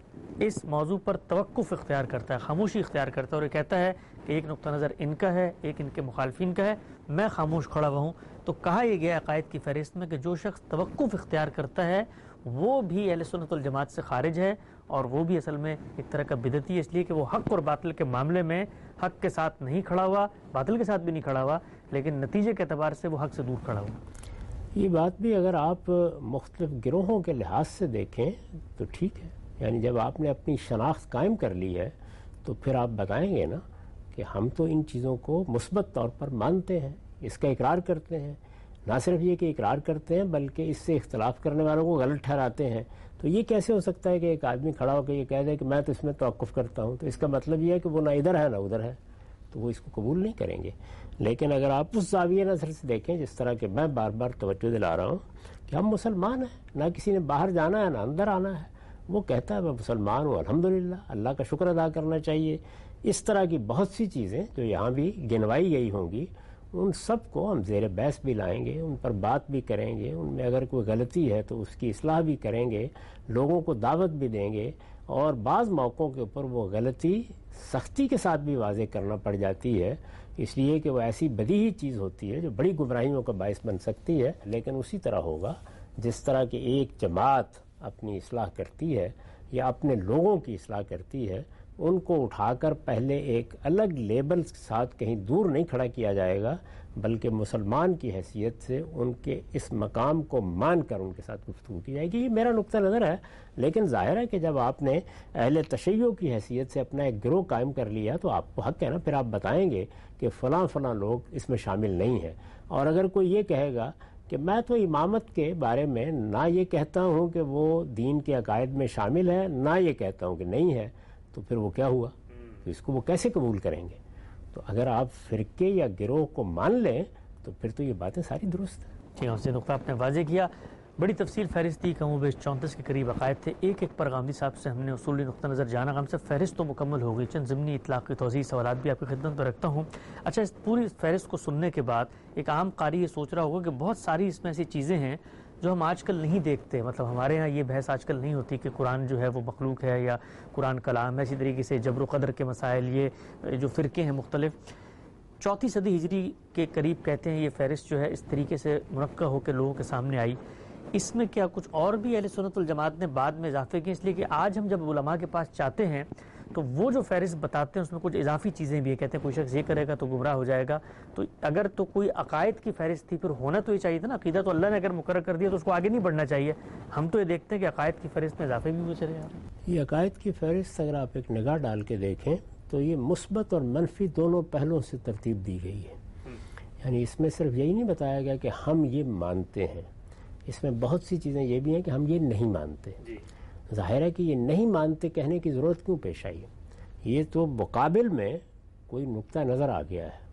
اس موضوع پر توقف اختیار کرتا ہے، خاموشی اختیار کرتا ہے، اور یہ کہتا ہے کہ ایک نقطہ نظر ان کا ہے، ایک ان کے مخالفین کا ہے، میں خاموش کھڑا ہوا ہوں، تو کہا یہ گیا عقائد کی فہرست میں کہ جو شخص توقف اختیار کرتا ہے وہ بھی اہل سنت والجماعت سے خارج ہے، اور وہ بھی اصل میں ایک طرح کا بدعتی ہے، اس لیے کہ وہ حق اور باطل کے معاملے میں حق کے ساتھ نہیں کھڑا ہوا، باطل کے ساتھ بھی نہیں کھڑا ہوا، لیکن نتیجے کے اعتبار سے وہ حق سے دور کھڑا ہوا۔ یہ بات بھی اگر آپ مختلف گروہوں کے لحاظ سے دیکھیں تو ٹھیک ہے، یعنی جب آپ نے اپنی شناخت قائم کر لی ہے تو پھر آپ بتائیں گے نا کہ ہم تو ان چیزوں کو مثبت طور پر مانتے ہیں، اس کا اقرار کرتے ہیں، نہ صرف یہ کہ اقرار کرتے ہیں بلکہ اس سے اختلاف کرنے والوں کو غلط ٹھہراتے ہیں۔ تو یہ کیسے ہو سکتا ہے کہ ایک آدمی کھڑا ہو کے یہ کہہ دے کہ میں تو اس میں توقف کرتا ہوں؟ تو اس کا مطلب یہ ہے کہ وہ نہ ادھر ہے نہ ادھر ہے، تو وہ اس کو قبول نہیں کریں گے۔ لیکن اگر آپ اس زاویہ نظر سے دیکھیں، جس طرح کہ میں بار بار توجہ دلا رہا ہوں کہ ہم مسلمان ہیں، نہ کسی نے باہر جانا ہے نہ اندر آنا ہے، وہ کہتا ہے میں مسلمان ہوں، الحمدللہ، اللہ کا شکر ادا کرنا چاہیے۔ اس طرح کی بہت سی چیزیں جو یہاں بھی گنوائی گئی ہوں گی، ان سب کو ہم زیر بحث بھی لائیں گے، ان پر بات بھی کریں گے، ان میں اگر کوئی غلطی ہے تو اس کی اصلاح بھی کریں گے، لوگوں کو دعوت بھی دیں گے، اور بعض موقعوں کے اوپر وہ غلطی سختی کے ساتھ بھی واضح کرنا پڑ جاتی ہے، اس لیے کہ وہ ایسی بدیہی چیز ہوتی ہے جو بڑی گمراہیوں کا باعث بن سکتی ہے۔ لیکن اسی طرح ہوگا جس طرح کہ ایک جماعت اپنی اصلاح کرتی ہے یا اپنے لوگوں کی اصلاح کرتی ہے، ان کو اٹھا کر پہلے ایک الگ لیبل کے ساتھ کہیں دور نہیں کھڑا کیا جائے گا، بلکہ مسلمان کی حیثیت سے ان کے اس مقام کو مان کر ان کے ساتھ گفتگو کی جائے گی۔ یہ میرا نقطہ نظر ہے، لیکن ظاہر ہے کہ جب آپ نے اہل تشیع کی حیثیت سے اپنا ایک گروہ قائم کر لیا تو آپ کو حق ہے نا، پھر آپ بتائیں گے کہ فلاں فلاں لوگ اس میں شامل نہیں ہیں۔ اور اگر کوئی یہ کہے گا کہ میں تو امامت کے بارے میں نہ یہ کہتا ہوں کہ وہ دین کے عقائد میں شامل ہے، نہ یہ کہتا ہوں کہ نہیں ہے، تو پھر وہ کیا ہوا؟ تو اس کو وہ کیسے قبول کریں گے؟ تو اگر آپ فرقے یا گروہ کو مان لیں تو پھر تو یہ باتیں ساری درست ہیں. ٹھیک ہے، اس نقطہ آپ نے واضح کیا. بڑی تفصیل فہرست تھی، کم و بیش چونتیس کے قریب عقائد تھے. ایک ایک پر غامدی صاحب سے ہم نے اصولی نقطہ نظر جانا. ہم سے فہرست تو مکمل ہو گئی، چند ضمنی اطلاق کی توضیح سوالات بھی آپ کی خدمت میں رکھتا ہوں. اچھا، اس پوری فہرست کو سننے کے بعد ایک عام قاری یہ سوچ رہا ہوگا کہ بہت ساری اس میں ایسی چیزیں ہیں جو ہم آج کل نہیں دیکھتے. مطلب ہمارے ہاں یہ بحث آج کل نہیں ہوتی کہ قرآن جو ہے وہ مخلوق ہے یا قرآن کلام ہے. اسی طریقے سے جبر و قدر کے مسائل، یہ جو فرقے ہیں مختلف. چوتھی صدی ہجری کے قریب کہتے ہیں یہ فہرست جو ہے اس طریقے سے منقع ہو کے لوگوں کے سامنے آئی. اس میں کیا کچھ اور بھی اہل سنت والجماعت نے بعد میں اضافے کیے؟ اس لیے کہ آج ہم جب علماء کے پاس چاہتے ہیں تو وہ جو فہرست بتاتے ہیں اس میں کچھ اضافی چیزیں بھی ہیں. کہتے ہیں کوئی شخص یہ کرے گا تو گمراہ ہو جائے گا. تو اگر تو کوئی عقائد کی فہرست تھی پھر ہونا تو یہ چاہیے تھا نا. عقیدہ تو اللہ نے اگر مقرر کر دیا تو اس کو آگے نہیں بڑھنا چاہیے. ہم تو یہ دیکھتے ہیں کہ عقائد کی فہرست میں اضافے بھی ہوئے چلے جا رہے ہیں. یہ عقائد کی فہرست اگر آپ ایک نگاہ ڈال کے دیکھیں تو یہ مثبت اور منفی دونوں پہلوؤں سے ترتیب دی گئی ہے. یعنی اس میں صرف یہی نہیں بتایا گیا کہ ہم یہ مانتے ہیں، اس میں بہت سی چیزیں یہ بھی ہیں کہ ہم یہ نہیں مانتے. ظاہر ہے کہ یہ نہیں مانتے کہنے کی ضرورت کیوں پیش آئی؟ یہ تو مقابل میں کوئی نقطہ نظر آ گیا ہے،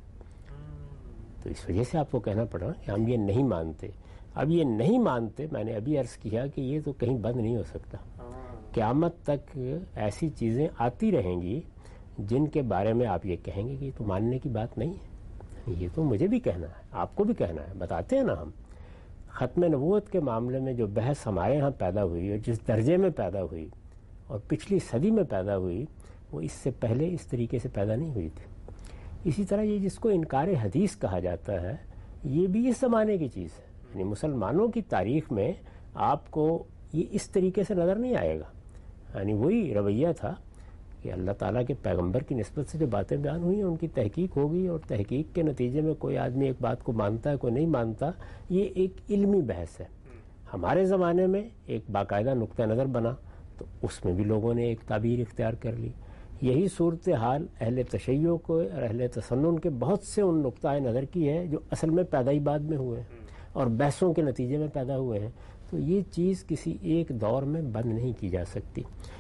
تو اس وجہ سے آپ کو کہنا پڑا کہ ہم یہ نہیں مانتے. اب یہ نہیں مانتے، میں نے ابھی عرض کیا کہ یہ تو کہیں بند نہیں ہو سکتا. قیامت تک ایسی چیزیں آتی رہیں گی جن کے بارے میں آپ یہ کہیں گے کہ یہ تو ماننے کی بات نہیں ہے. یہ تو مجھے بھی کہنا ہے، آپ کو بھی کہنا ہے. بتاتے ہیں نا ہم ختم نبوت کے معاملے میں جو بحث ہمارے ہاں پیدا ہوئی اور جس درجے میں پیدا ہوئی اور پچھلی صدی میں پیدا ہوئی وہ اس سے پہلے اس طریقے سے پیدا نہیں ہوئی تھی. اسی طرح یہ جس کو انکار حدیث کہا جاتا ہے یہ بھی اس زمانے کی چیز ہے. یعنی مسلمانوں کی تاریخ میں آپ کو یہ اس طریقے سے نظر نہیں آئے گا. یعنی وہی رویہ تھا کہ اللہ تعالیٰ کے پیغمبر کی نسبت سے جو باتیں بیان ہوئی ہیں ان کی تحقیق ہوگی اور تحقیق کے نتیجے میں کوئی آدمی ایک بات کو مانتا ہے کوئی نہیں مانتا. یہ ایک علمی بحث ہے. ہمارے زمانے میں ایک باقاعدہ نقطہ نظر بنا تو اس میں بھی لوگوں نے ایک تعبیر اختیار کر لی. یہی صورتحال اہل تشیع کو اور اہل تسنن کے بہت سے ان نقطۂ نظر کی ہے جو اصل میں پیدا ہی بعد میں ہوئے ہیں اور بحثوں کے نتیجے میں پیدا ہوئے ہیں. تو یہ چیز کسی ایک دور میں بند نہیں کی جا سکتی.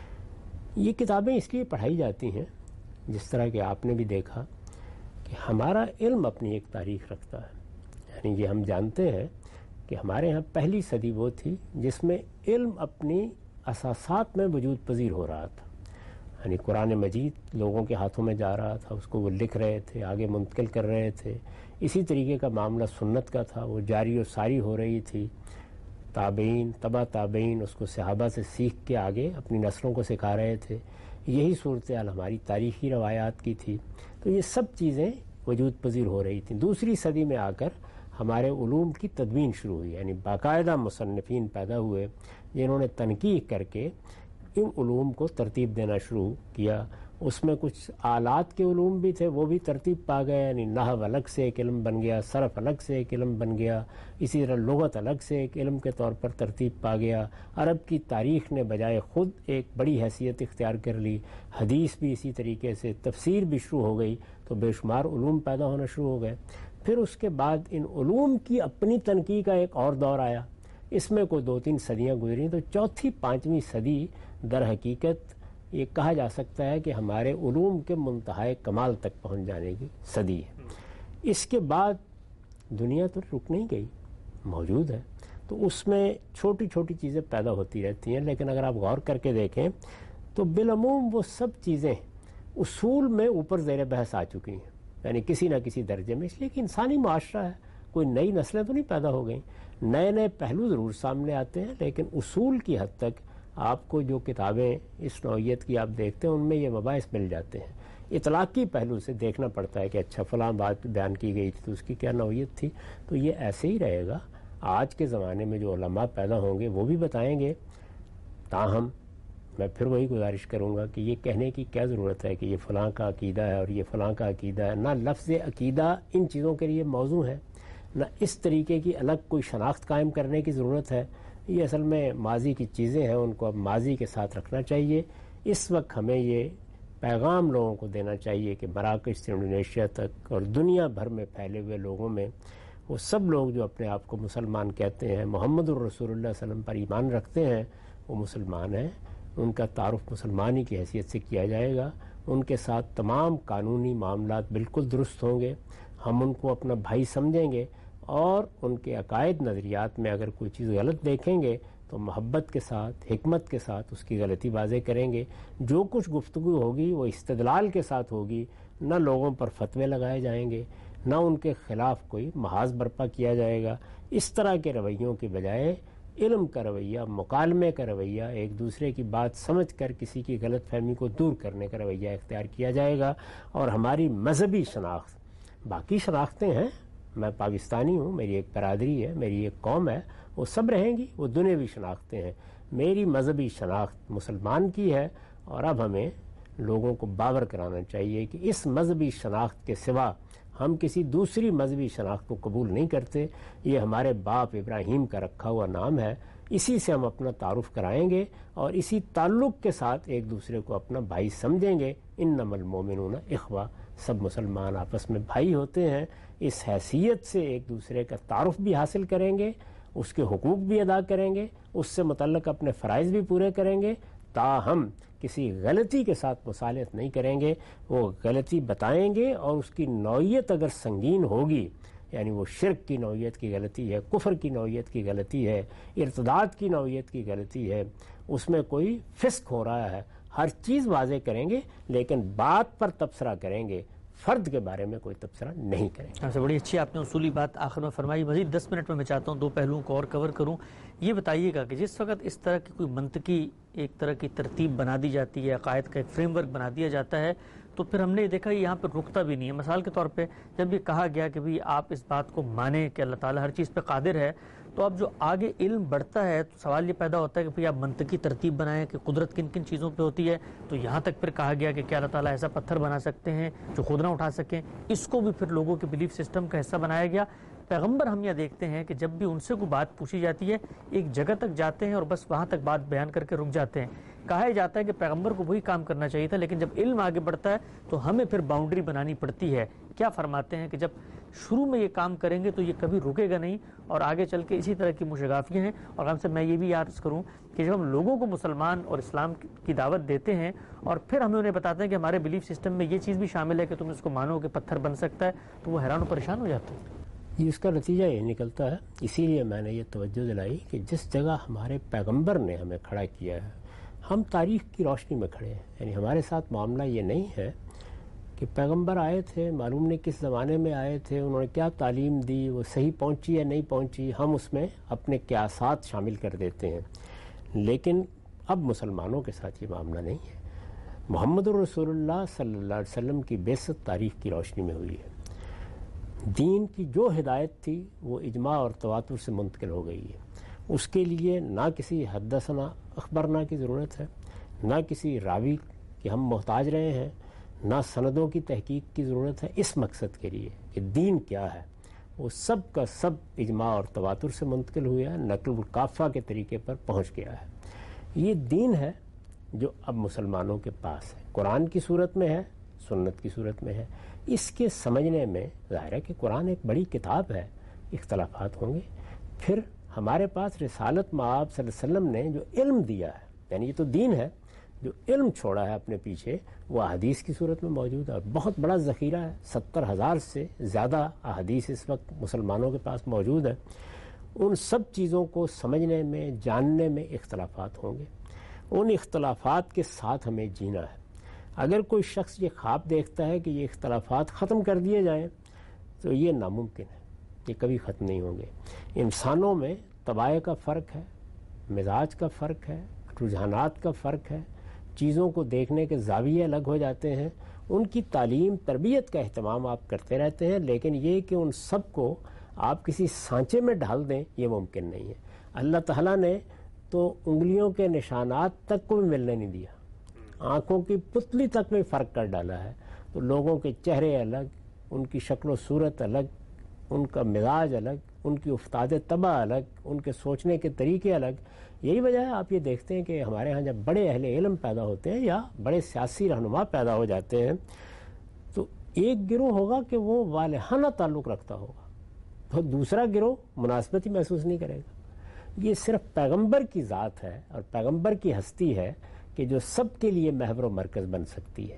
یہ کتابیں اس لیے پڑھائی جاتی ہیں جس طرح کہ آپ نے بھی دیکھا کہ ہمارا علم اپنی ایک تاریخ رکھتا ہے. یعنی یہ ہم جانتے ہیں کہ ہمارے ہاں پہلی صدی وہ تھی جس میں علم اپنی اساسات میں وجود پذیر ہو رہا تھا. یعنی قرآن مجید لوگوں کے ہاتھوں میں جا رہا تھا، اس کو وہ لکھ رہے تھے، آگے منتقل کر رہے تھے. اسی طریقے کا معاملہ سنت کا تھا، وہ جاری و ساری ہو رہی تھی. تابعین تبا تابعین اس کو صحابہ سے سیکھ کے آگے اپنی نسلوں کو سکھا رہے تھے. یہی صورتحال ہماری تاریخی روایات کی تھی. تو یہ سب چیزیں وجود پذیر ہو رہی تھیں. دوسری صدی میں آ کر ہمارے علوم کی تدوین شروع ہوئی. یعنی باقاعدہ مصنفین پیدا ہوئے جنہوں نے تنقیح کر کے ان علوم کو ترتیب دینا شروع کیا. اس میں کچھ آلات کے علوم بھی تھے، وہ بھی ترتیب پا گئے. یعنی نحو الگ سے ایک علم بن گیا، صرف الگ سے ایک علم بن گیا، اسی طرح لغت الگ سے ایک علم کے طور پر ترتیب پا گیا. عرب کی تاریخ نے بجائے خود ایک بڑی حیثیت اختیار کر لی. حدیث بھی اسی طریقے سے، تفسیر بھی شروع ہو گئی. تو بے شمار علوم پیدا ہونا شروع ہو گئے. پھر اس کے بعد ان علوم کی اپنی تنقیح کا ایک اور دور آیا. اس میں کوئی دو تین صدیاں گزری. تو چوتھی پانچویں صدی در حقیقت یہ کہا جا سکتا ہے کہ ہمارے علوم کے منتہائے کمال تک پہنچ جانے کی صدی ہے. اس کے بعد دنیا تو رک نہیں گئی، موجود ہے. تو اس میں چھوٹی چھوٹی چیزیں پیدا ہوتی رہتی ہیں. لیکن اگر آپ غور کر کے دیکھیں تو بالعموم وہ سب چیزیں اصول میں اوپر زیر بحث آ چکی ہیں. یعنی کسی نہ کسی درجے میں، اس لیے کہ انسانی معاشرہ ہے، کوئی نئی نسلیں تو نہیں پیدا ہو گئیں. نئے نئے پہلو ضرور سامنے آتے ہیں لیکن اصول کی حد تک آپ کو جو کتابیں اس نوعیت کی آپ دیکھتے ہیں ان میں یہ مباحث مل جاتے ہیں. اطلاقی پہلو سے دیکھنا پڑتا ہے کہ اچھا فلاں بات بیان کی گئی تھی تو اس کی کیا نوعیت تھی. تو یہ ایسے ہی رہے گا. آج کے زمانے میں جو علماء پیدا ہوں گے وہ بھی بتائیں گے. تاہم میں پھر وہی گزارش کروں گا کہ یہ کہنے کی کیا ضرورت ہے کہ یہ فلاں کا عقیدہ ہے اور یہ فلاں کا عقیدہ ہے. نہ لفظ عقیدہ ان چیزوں کے لیے موضوع ہے، نہ اس طریقے کی الگ کوئی شناخت قائم کرنے کی ضرورت ہے. یہ اصل میں ماضی کی چیزیں ہیں، ان کو اب ماضی کے ساتھ رکھنا چاہیے. اس وقت ہمیں یہ پیغام لوگوں کو دینا چاہیے کہ مراکش سے انڈونیشیا تک اور دنیا بھر میں پھیلے ہوئے لوگوں میں وہ سب لوگ جو اپنے آپ کو مسلمان کہتے ہیں، محمد الرسول اللہ علیہ وسلم پر ایمان رکھتے ہیں، وہ مسلمان ہیں. ان کا تعارف مسلمانی کی حیثیت سے کیا جائے گا. ان کے ساتھ تمام قانونی معاملات بالکل درست ہوں گے، ہم ان کو اپنا بھائی سمجھیں گے اور ان کے عقائد نظریات میں اگر کوئی چیز غلط دیکھیں گے تو محبت کے ساتھ، حکمت کے ساتھ اس کی غلطی واضح کریں گے. جو کچھ گفتگو ہوگی وہ استدلال کے ساتھ ہوگی، نہ لوگوں پر فتوے لگائے جائیں گے، نہ ان کے خلاف کوئی محاذ برپا کیا جائے گا. اس طرح کے رویوں کے بجائے علم کا رویہ، مکالمے کا رویہ، ایک دوسرے کی بات سمجھ کر کسی کی غلط فہمی کو دور کرنے کا رویہ اختیار کیا جائے گا. اور ہماری مذہبی شناخت، باقی شناختیں ہیں، میں پاکستانی ہوں، میری ایک برادری ہے، میری ایک قوم ہے، وہ سب رہیں گی، وہ دنیاوی شناختیں ہیں. میری مذہبی شناخت مسلمان کی ہے، اور اب ہمیں لوگوں کو باور کرانا چاہیے کہ اس مذہبی شناخت کے سوا ہم کسی دوسری مذہبی شناخت کو قبول نہیں کرتے. یہ ہمارے باپ ابراہیم کا رکھا ہوا نام ہے، اسی سے ہم اپنا تعارف کرائیں گے اور اسی تعلق کے ساتھ ایک دوسرے کو اپنا بھائی سمجھیں گے. انما المؤمنون اخوہ، سب مسلمان آپس میں بھائی ہوتے ہیں. اس حیثیت سے ایک دوسرے کا تعارف بھی حاصل کریں گے، اس کے حقوق بھی ادا کریں گے، اس سے متعلق اپنے فرائض بھی پورے کریں گے، تاہم کسی غلطی کے ساتھ مصالحت نہیں کریں گے. وہ غلطی بتائیں گے اور اس کی نوعیت اگر سنگین ہوگی، یعنی وہ شرک کی نوعیت کی غلطی ہے، کفر کی نوعیت کی غلطی ہے، ارتداد کی نوعیت کی غلطی ہے، اس میں کوئی فسق ہو رہا ہے، ہر چیز واضح کریں گے، لیکن بات پر تبصرہ کریں گے، فرد کے بارے میں کوئی تبصرہ نہیں کریں گے. ہاں سے بڑی اچھی آپ نے اصولی بات آخر میں فرمائی. مزید دس منٹ میں میں چاہتا ہوں دو پہلوؤں کو اور کور کروں. یہ بتائیے گا کہ جس وقت اس طرح کی کوئی منطقی ایک طرح کی ترتیب بنا دی جاتی ہے، عقائد کا ایک فریم ورک بنا دیا جاتا ہے، تو پھر ہم نے دیکھا یہاں پر رکتا بھی نہیں ہے. مثال کے طور پہ جب یہ کہا گیا کہ بھی آپ اس بات کو مانیں کہ اللہ تعالیٰ ہر چیز پہ قادر ہے، تو اب جو آگے علم بڑھتا ہے تو سوال یہ پیدا ہوتا ہے کہ بھئی آپ منطقی ترتیب بنائیں کہ قدرت کن کن چیزوں پہ ہوتی ہے. تو یہاں تک پھر کہا گیا کہ کیا اللہ تعالیٰ ایسا پتھر بنا سکتے ہیں جو خود نہ اٹھا سکیں. اس کو بھی پھر لوگوں کے بلیف سسٹم کا حصہ بنایا گیا. پیغمبر ہم یہ دیکھتے ہیں کہ جب بھی ان سے کوئی بات پوچھی جاتی ہے ایک جگہ تک جاتے ہیں اور بس وہاں تک بات بیان کر کے رک جاتے ہیں. کہا جاتا ہے کہ پیغمبر کو وہی کام کرنا چاہیے تھا، لیکن جب علم آگے بڑھتا ہے تو ہمیں پھر باؤنڈری بنانی پڑتی ہے. کیا فرماتے ہیں کہ جب شروع میں یہ کام کریں گے تو یہ کبھی رکے گا نہیں اور آگے چل کے اسی طرح کی مشغافیاں ہیں. اور ہم سے میں یہ بھی یاد کروں کہ جب ہم لوگوں کو مسلمان اور اسلام کی دعوت دیتے ہیں اور پھر ہمیں انہیں بتاتے ہیں کہ ہمارے بلیف سسٹم میں یہ چیز بھی شامل ہے کہ تم اس کو مانو کہ پتھر بن سکتا ہے، تو وہ حیران و پریشان ہو جاتے ہیں. اس کا نتیجہ یہ نکلتا ہے. اسی لیے میں نے یہ توجہ دلائی کہ جس جگہ ہمارے پیغمبر نے ہمیں کھڑا کیا ہے، ہم تاریخ کی روشنی میں کھڑے ہیں. یعنی ہمارے ساتھ معاملہ یہ نہیں ہے کہ پیغمبر آئے تھے، معلوم نہیں کس زمانے میں آئے تھے، انہوں نے کیا تعلیم دی، وہ صحیح پہنچی یا نہیں پہنچی، ہم اس میں اپنے قیاسات شامل کر دیتے ہیں. لیکن اب مسلمانوں کے ساتھ یہ معاملہ نہیں ہے. محمد الرسول اللہ صلی اللہ علیہ وسلم کی بعثت تاریخ کی روشنی میں ہوئی ہے. دین کی جو ہدایت تھی وہ اجماع اور تواتر سے منتقل ہو گئی ہے. اس کے لیے نہ کسی حدثنا اخبرنا کی ضرورت ہے، نہ کسی راوی کہ ہم محتاج رہے ہیں، نہ سندوں کی تحقیق کی ضرورت ہے. اس مقصد کے لیے کہ دین کیا ہے وہ سب کا سب اجماع اور تواتر سے منتقل ہوا ہے، نقل الکافہ کے طریقے پر پہنچ گیا ہے. یہ دین ہے جو اب مسلمانوں کے پاس ہے، قرآن کی صورت میں ہے، سنت کی صورت میں ہے. اس کے سمجھنے میں ظاہر ہے کہ قرآن ایک بڑی کتاب ہے، اختلافات ہوں گے. پھر ہمارے پاس رسالت مآب صلی اللہ علیہ وسلم نے جو علم دیا ہے، یعنی یہ تو دین ہے، جو علم چھوڑا ہے اپنے پیچھے، وہ احادیث کی صورت میں موجود ہے اور بہت بڑا ذخیرہ ہے. ستر ہزار سے زیادہ احادیث اس وقت مسلمانوں کے پاس موجود ہے. ان سب چیزوں کو سمجھنے میں، جاننے میں اختلافات ہوں گے. ان اختلافات کے ساتھ ہمیں جینا ہے. اگر کوئی شخص یہ خواب دیکھتا ہے کہ یہ اختلافات ختم کر دیے جائیں تو یہ ناممکن ہے، یہ کبھی ختم نہیں ہوں گے. انسانوں میں طباع کا فرق ہے، مزاج کا فرق ہے، رجحانات کا فرق ہے، چیزوں کو دیکھنے کے زاویے الگ ہو جاتے ہیں. ان کی تعلیم تربیت کا اہتمام آپ کرتے رہتے ہیں، لیکن یہ کہ ان سب کو آپ کسی سانچے میں ڈھال دیں یہ ممکن نہیں ہے. اللہ تعالیٰ نے تو انگلیوں کے نشانات تک کو بھی ملنے نہیں دیا، آنکھوں کی پتلی تک میں فرق کر ڈالا ہے. تو لوگوں کے چہرے الگ، ان کی شکل و صورت الگ، ان کا مزاج الگ، ان کی افتاد طبع الگ، ان کے سوچنے کے طریقے الگ. یہی وجہ ہے آپ یہ دیکھتے ہیں کہ ہمارے ہاں جب بڑے اہل علم پیدا ہوتے ہیں یا بڑے سیاسی رہنما پیدا ہو جاتے ہیں تو ایک گروہ ہوگا کہ وہ والہانہ تعلق رکھتا ہوگا، تو دوسرا گروہ مناسبت ہی محسوس نہیں کرے گا. یہ صرف پیغمبر کی ذات ہے اور پیغمبر کی ہستی ہے کہ جو سب کے لیے محور و مرکز بن سکتی ہے.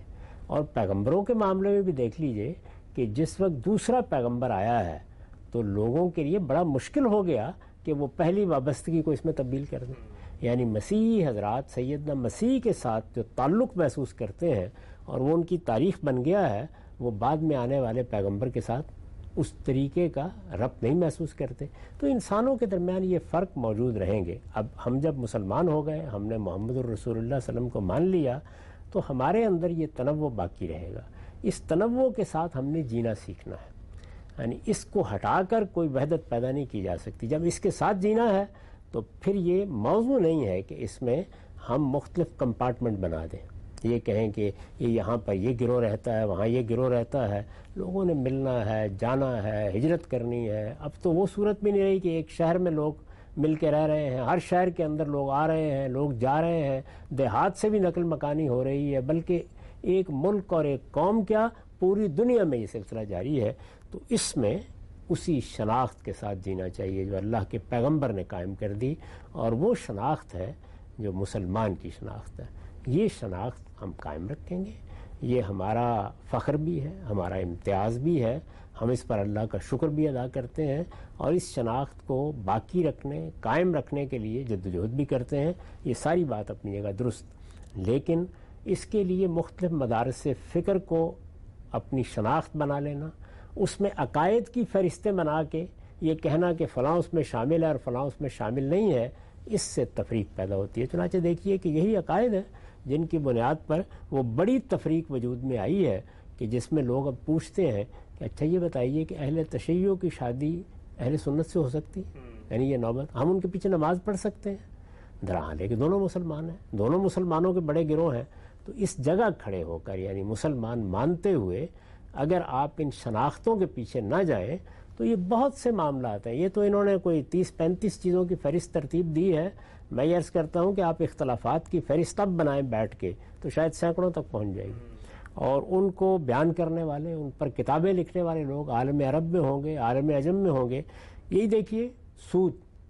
اور پیغمبروں کے معاملے میں بھی دیکھ لیجئے کہ جس وقت دوسرا پیغمبر آیا ہے تو لوگوں کے لیے بڑا مشکل ہو گیا کہ وہ پہلی وابستگی کو اس میں تبدیل کر دیں. یعنی مسیح حضرات سیدنا مسیح کے ساتھ جو تعلق محسوس کرتے ہیں اور وہ ان کی تاریخ بن گیا ہے، وہ بعد میں آنے والے پیغمبر کے ساتھ اس طریقے کا ربط نہیں محسوس کرتے. تو انسانوں کے درمیان یہ فرق موجود رہیں گے. اب ہم جب مسلمان ہو گئے، ہم نے محمد الرسول اللہ صلی اللہ علیہ وسلم کو مان لیا، تو ہمارے اندر یہ تنوع باقی رہے گا. اس تنوع کے ساتھ ہم نے جینا سیکھنا ہے. یعنی اس کو ہٹا کر کوئی وحدت پیدا نہیں کی جا سکتی. جب اس کے ساتھ جینا ہے تو پھر یہ موضوع نہیں ہے کہ اس میں ہم مختلف کمپارٹمنٹ بنا دیں، یہ کہیں کہ یہ یہاں پر یہ گروہ رہتا ہے، وہاں یہ گروہ رہتا ہے. لوگوں نے ملنا ہے، جانا ہے، ہجرت کرنی ہے. اب تو وہ صورت بھی نہیں رہی کہ ایک شہر میں لوگ مل کے رہ رہے ہیں، ہر شہر کے اندر لوگ آ رہے ہیں، لوگ جا رہے ہیں، دیہات سے بھی نقل مکانی ہو رہی ہے، بلکہ ایک ملک اور ایک قوم کیا پوری دنیا میں یہ سلسلہ جاری ہے. تو اس میں اسی شناخت کے ساتھ جینا چاہیے جو اللہ کے پیغمبر نے قائم کر دی، اور وہ شناخت ہے جو مسلمان کی شناخت ہے. یہ شناخت ہم قائم رکھیں گے. یہ ہمارا فخر بھی ہے، ہمارا امتیاز بھی ہے. ہم اس پر اللہ کا شکر بھی ادا کرتے ہیں، اور اس شناخت کو باقی رکھنے، قائم رکھنے کے لیے جدوجہد بھی کرتے ہیں. یہ ساری بات اپنی جگہ درست، لیکن اس کے لیے مختلف مدارس سے فکر کو اپنی شناخت بنا لینا، اس میں عقائد کی فہرستیں بنا کے یہ کہنا کہ فلاں اس میں شامل ہے اور فلاں اس میں شامل نہیں ہے، اس سے تفریق پیدا ہوتی ہے. چنانچہ دیکھیے کہ یہی عقائد ہے جن کی بنیاد پر وہ بڑی تفریق وجود میں آئی ہے کہ جس میں لوگ اب پوچھتے ہیں کہ اچھا یہ بتائیے کہ اہل تشیع کی شادی اہل سنت سے ہو سکتی، یعنی یہ نوبت ہم ان کے پیچھے نماز پڑھ سکتے ہیں؟ درحال ہے کہ دونوں مسلمان ہیں، دونوں مسلمانوں کے بڑے گروہ ہیں. تو اس جگہ کھڑے ہو کر یعنی مسلمان مانتے ہوئے اگر آپ ان شناختوں کے پیچھے نہ جائیں تو یہ بہت سے معاملات ہیں. یہ تو انہوں نے کوئی تیس پینتیس چیزوں کی فہرست ترتیب دی ہے. میں یہ عرض کرتا ہوں کہ آپ اختلافات کی فہرست اب بنائیں بیٹھ کے تو شاید سینکڑوں تک پہنچ جائے گی. اور ان کو بیان کرنے والے، ان پر کتابیں لکھنے والے لوگ عالم عرب میں ہوں گے، عالم عجم میں ہوں گے. یہی دیکھیے سود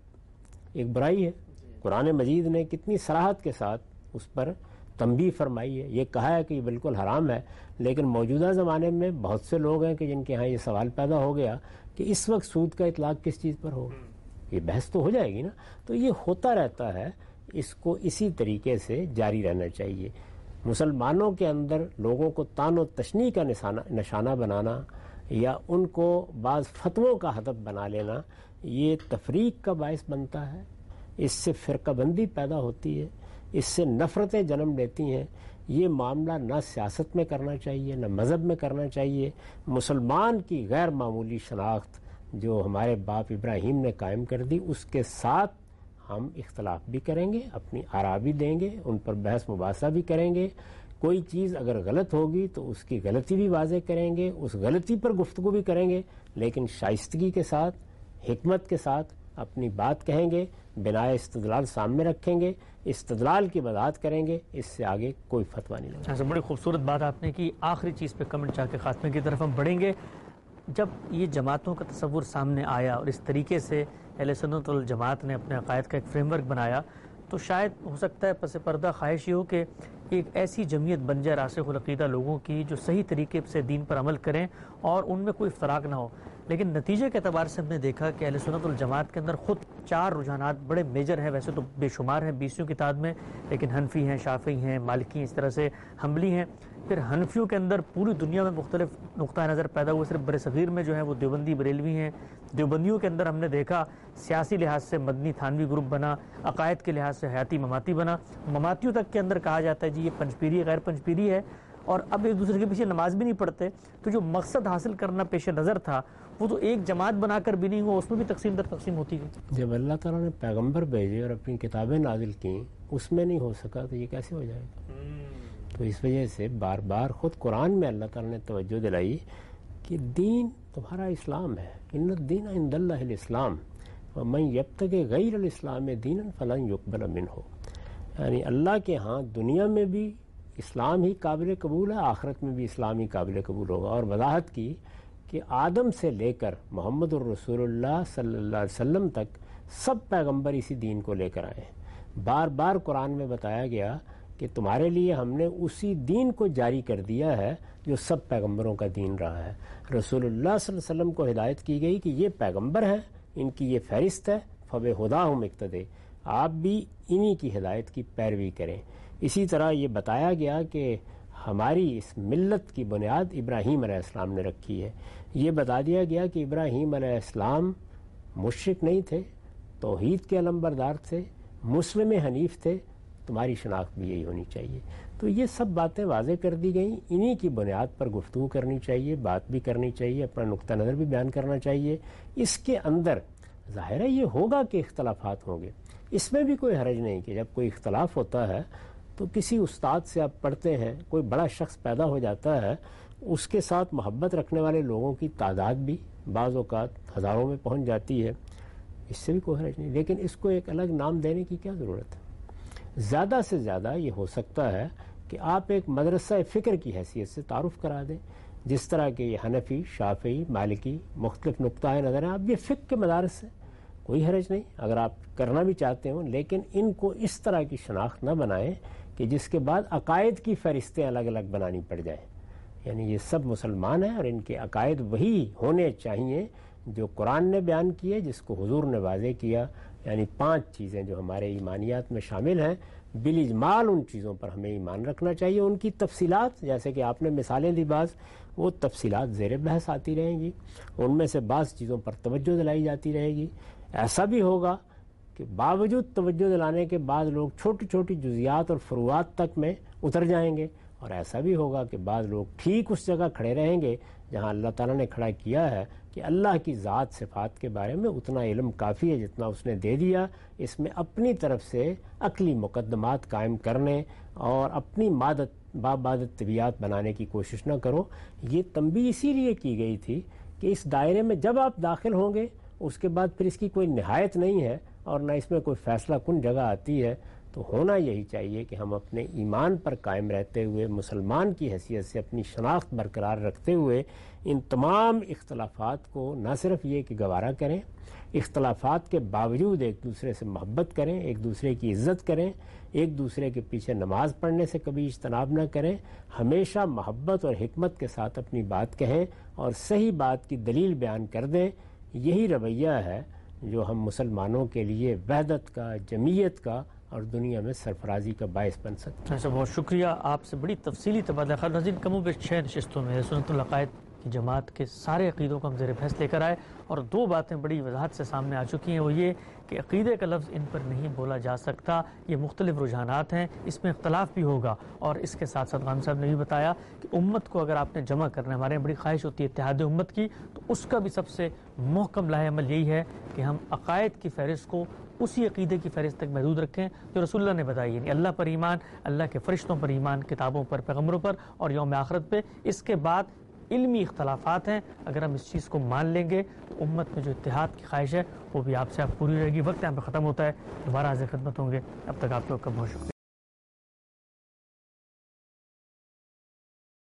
ایک برائی ہے. قرآن مجید نے کتنی صراحت کے ساتھ اس پر تنبیہ فرمائی ہے، یہ کہا ہے کہ یہ بالکل حرام ہے. لیکن موجودہ زمانے میں بہت سے لوگ ہیں کہ جن کے ہاں یہ سوال پیدا ہو گیا کہ اس وقت سود کا اطلاق کس چیز پر ہوگا. یہ بحث تو ہو جائے گی نا. تو یہ ہوتا رہتا ہے، اس کو اسی طریقے سے جاری رہنا چاہیے. مسلمانوں کے اندر لوگوں کو تان و تشنیع کا نشانہ نشانہ بنانا یا ان کو بعض فتووں کا ہدف بنا لینا یہ تفریق کا باعث بنتا ہے. اس سے فرقہ بندی پیدا ہوتی ہے، اس سے نفرتیں جنم لیتی ہیں. یہ معاملہ نہ سیاست میں کرنا چاہیے نہ مذہب میں کرنا چاہیے. مسلمان کی غیر معمولی شناخت جو ہمارے باپ ابراہیم نے قائم کر دی، اس کے ساتھ ہم اختلاف بھی کریں گے، اپنی آراء بھی دیں گے، ان پر بحث مباحثہ بھی کریں گے. کوئی چیز اگر غلط ہوگی تو اس کی غلطی بھی واضح کریں گے، اس غلطی پر گفتگو بھی کریں گے، لیکن شائستگی کے ساتھ، حکمت کے ساتھ اپنی بات کہیں گے، بنا استدلال سامنے رکھیں گے، استدلال کی وضاحت کریں گے. اس سے آگے کوئی فتویٰ نہیں لگا. ایسا بڑی خوبصورت بات آپ نے کی. آخری چیز پہ کمنٹ چاہ کے خاتمے کی طرف ہم بڑھیں گے. جب یہ جماعتوں کا تصور سامنے آیا اور اس طریقے سے اہل سنت والجماعت نے اپنے عقائد کا ایک فریم ورک بنایا تو شاید ہو سکتا ہے پس پردہ خواہش یہ ہو کہ ایک ایسی جمعیت بن جائے راسخ العقیدہ لوگوں کی جو صحیح طریقے سے دین پر عمل کریں اور ان میں کوئی افتراق نہ ہو. لیکن نتیجے کے اعتبار سے ہم نے دیکھا کہ اہل سنت والجماعت کے اندر خود چار رجحانات بڑے میجر ہیں، ویسے تو بے شمار ہیں بیسیوں کی تعداد میں، لیکن حنفی ہیں، شافعی ہیں، مالکی اس طرح سے حنبلی ہیں. پھر حنفیوں کے اندر پوری دنیا میں مختلف نقطہ نظر پیدا ہوئے. صرف بر صغیر میں جو ہے وہ دیوبندی بریلوی ہیں. دیوبندیوں کے اندر ہم نے دیکھا سیاسی لحاظ سے مدنی تھانوی گروپ بنا، عقائد کے لحاظ سے حیاتی مماتی بنا. مماتیوں تک کے اندر کہا جاتا ہے جی یہ پنجپیری غیر پنجپیری ہے، اور اب ایک دوسرے کے پیچھے نماز بھی نہیں پڑھتے. تو جو مقصد حاصل کرنا پیش نظر تھا وہ تو ایک جماعت بنا کر بھی نہیں ہوا، اس میں بھی تقسیم در تقسیم ہوتی گئی. جب اللہ تعالیٰ نے پیغمبر بھیجے اور اپنی کتابیں نازل کیں اس میں نہیں ہو سکا تو یہ کیسے ہو جائے گا؟ تو اس وجہ سے بار بار خود قرآن میں اللہ تعالیٰ نے توجہ دلائی کہ دین تمہارا اسلام ہے. ان الدین عند اللہ الاسلام ومن یبتغی غیر الاسلام دینا فلن یقبل منہ. یعنی اللہ کے ہاں دنیا میں بھی اسلام ہی قابل قبول ہے، آخرت میں بھی اسلام ہی قابل قبول ہوگا. اور وضاحت کی کہ آدم سے لے کر محمد الرسول اللہ صلی اللہ علیہ وسلم تک سب پیغمبر اسی دین کو لے کر آئے ہیں. بار بار قرآن میں بتایا گیا کہ تمہارے لیے ہم نے اسی دین کو جاری کر دیا ہے جو سب پیغمبروں کا دین رہا ہے. رسول اللہ صلی اللہ علیہ وسلم کو ہدایت کی گئی کہ یہ پیغمبر ہیں، ان کی یہ فہرست ہے، فَبِهُدَاهُمْ اقتدے، آپ بھی انہی کی ہدایت کی پیروی کریں. اسی طرح یہ بتایا گیا کہ ہماری اس ملت کی بنیاد ابراہیم علیہ السلام نے رکھی ہے. یہ بتا دیا گیا کہ ابراہیم علیہ السلام مشرک نہیں تھے، توحید کے علمبردار تھے، مسلم حنیف تھے. تمہاری شناخت بھی یہی ہونی چاہیے. تو یہ سب باتیں واضح کر دی گئیں. انہی کی بنیاد پر گفتگو کرنی چاہیے، بات بھی کرنی چاہیے، اپنا نقطہ نظر بھی بیان کرنا چاہیے. اس کے اندر ظاہر ہے یہ ہوگا کہ اختلافات ہوں گے، اس میں بھی کوئی حرج نہیں کہ جب کوئی اختلاف ہوتا ہے تو کسی استاد سے آپ پڑھتے ہیں، کوئی بڑا شخص پیدا ہو جاتا ہے، اس کے ساتھ محبت رکھنے والے لوگوں کی تعداد بھی بعض اوقات ہزاروں میں پہنچ جاتی ہے، اس سے بھی کوئی حرج نہیں. لیکن اس کو ایک الگ نام دینے کی کیا ضرورت ہے؟ زیادہ سے زیادہ یہ ہو سکتا ہے کہ آپ ایک مدرسہ فکر کی حیثیت سے تعارف کرا دیں، جس طرح کہ یہ حنفی، شافعی، مالکی مختلف نقطہ نظر ہیں. آپ یہ فقہ کے مدارس ہیں، کوئی حرج نہیں اگر آپ کرنا بھی چاہتے ہوں، لیکن ان کو اس طرح کی شناخت نہ بنائیں کہ جس کے بعد عقائد کی فہرستیں الگ الگ بنانی پڑ جائیں. یعنی یہ سب مسلمان ہیں اور ان کے عقائد وہی ہونے چاہیے جو قرآن نے بیان کیے، جس کو حضور نے واضح کیا. یعنی پانچ چیزیں جو ہمارے ایمانیات میں شامل ہیں، بالاجمال ان چیزوں پر ہمیں ایمان رکھنا چاہیے. ان کی تفصیلات جیسے کہ آپ نے مثالیں دی بعض، وہ تفصیلات زیر بحث آتی رہیں گی، ان میں سے بعض چیزوں پر توجہ دلائی جاتی رہے گی. ایسا بھی ہوگا کہ باوجود توجہ دلانے کے بعد لوگ چھوٹی چھوٹی جزیات اور فروعات تک میں اتر جائیں گے، اور ایسا بھی ہوگا کہ بعض لوگ ٹھیک اس جگہ کھڑے رہیں گے جہاں اللہ تعالیٰ نے کھڑا کیا ہے کہ اللہ کی ذات صفات کے بارے میں اتنا علم کافی ہے جتنا اس نے دے دیا. اس میں اپنی طرف سے عقلی مقدمات قائم کرنے اور اپنی مادت بابادت طبیعات بنانے کی کوشش نہ کرو. یہ تنبیہ اسی لیے کی گئی تھی کہ اس دائرے میں جب آپ داخل ہوں گے اس کے بعد پھر اس کی کوئی نہایت نہیں ہے اور نہ اس میں کوئی فیصلہ کن جگہ آتی ہے. تو ہونا یہی چاہیے کہ ہم اپنے ایمان پر قائم رہتے ہوئے، مسلمان کی حیثیت سے اپنی شناخت برقرار رکھتے ہوئے، ان تمام اختلافات کو نہ صرف یہ کہ گوارا کریں، اختلافات کے باوجود ایک دوسرے سے محبت کریں، ایک دوسرے کی عزت کریں، ایک دوسرے کے پیچھے نماز پڑھنے سے کبھی اجتناب نہ کریں، ہمیشہ محبت اور حکمت کے ساتھ اپنی بات کہیں اور صحیح بات کی دلیل بیان کر دیں. یہی رویہ ہے جو ہم مسلمانوں کے لیے وحدت کا، جمعیت کا اور دنیا میں سرفرازی کا باعث بن سکتا ہے. اچھا، بہت شکریہ. آپ سے بڑی تفصیلی تبادلہ خیال. ناظرین، کم و بیش چھ نشستوں میں سنت العقائد کی جماعت کے سارے عقیدوں کو ہم زیر بحث لے کر آئے، اور دو باتیں بڑی وضاحت سے سامنے آ چکی ہیں. وہ یہ کہ عقیدے کا لفظ ان پر نہیں بولا جا سکتا، یہ مختلف رجحانات ہیں، اس میں اختلاف بھی ہوگا. اور اس کے ساتھ ساتھ غانم صاحب نے بھی بتایا کہ امت کو اگر آپ نے جمع کرنا ہے، ہمارے یہاں بڑی خواہش ہوتی ہے اتحاد امت کی، تو اس کا بھی سب سے محکم لاہ عمل یہی ہے کہ ہم عقائد کی فہرست کو اسی عقیدے کی فہرست تک محدود رکھیں جو رسول اللہ نے بتائی، یعنی اللہ پر ایمان، اللہ کے فرشتوں پر ایمان، کتابوں پر، پیغمبروں پر اور یوم آخرت پہ. اس کے بعد علمی اختلافات ہیں، اگر ہم اس چیز کو مان لیں گے تو امت میں جو اتحاد کی خواہش ہے وہ بھی آپ سے آپ پوری رہے گی. وقت یہاں پہ ختم ہوتا ہے، دوبارہ حاضر خدمت ہوں گے. اب تک آپ لوگ کا بہت شکریہ.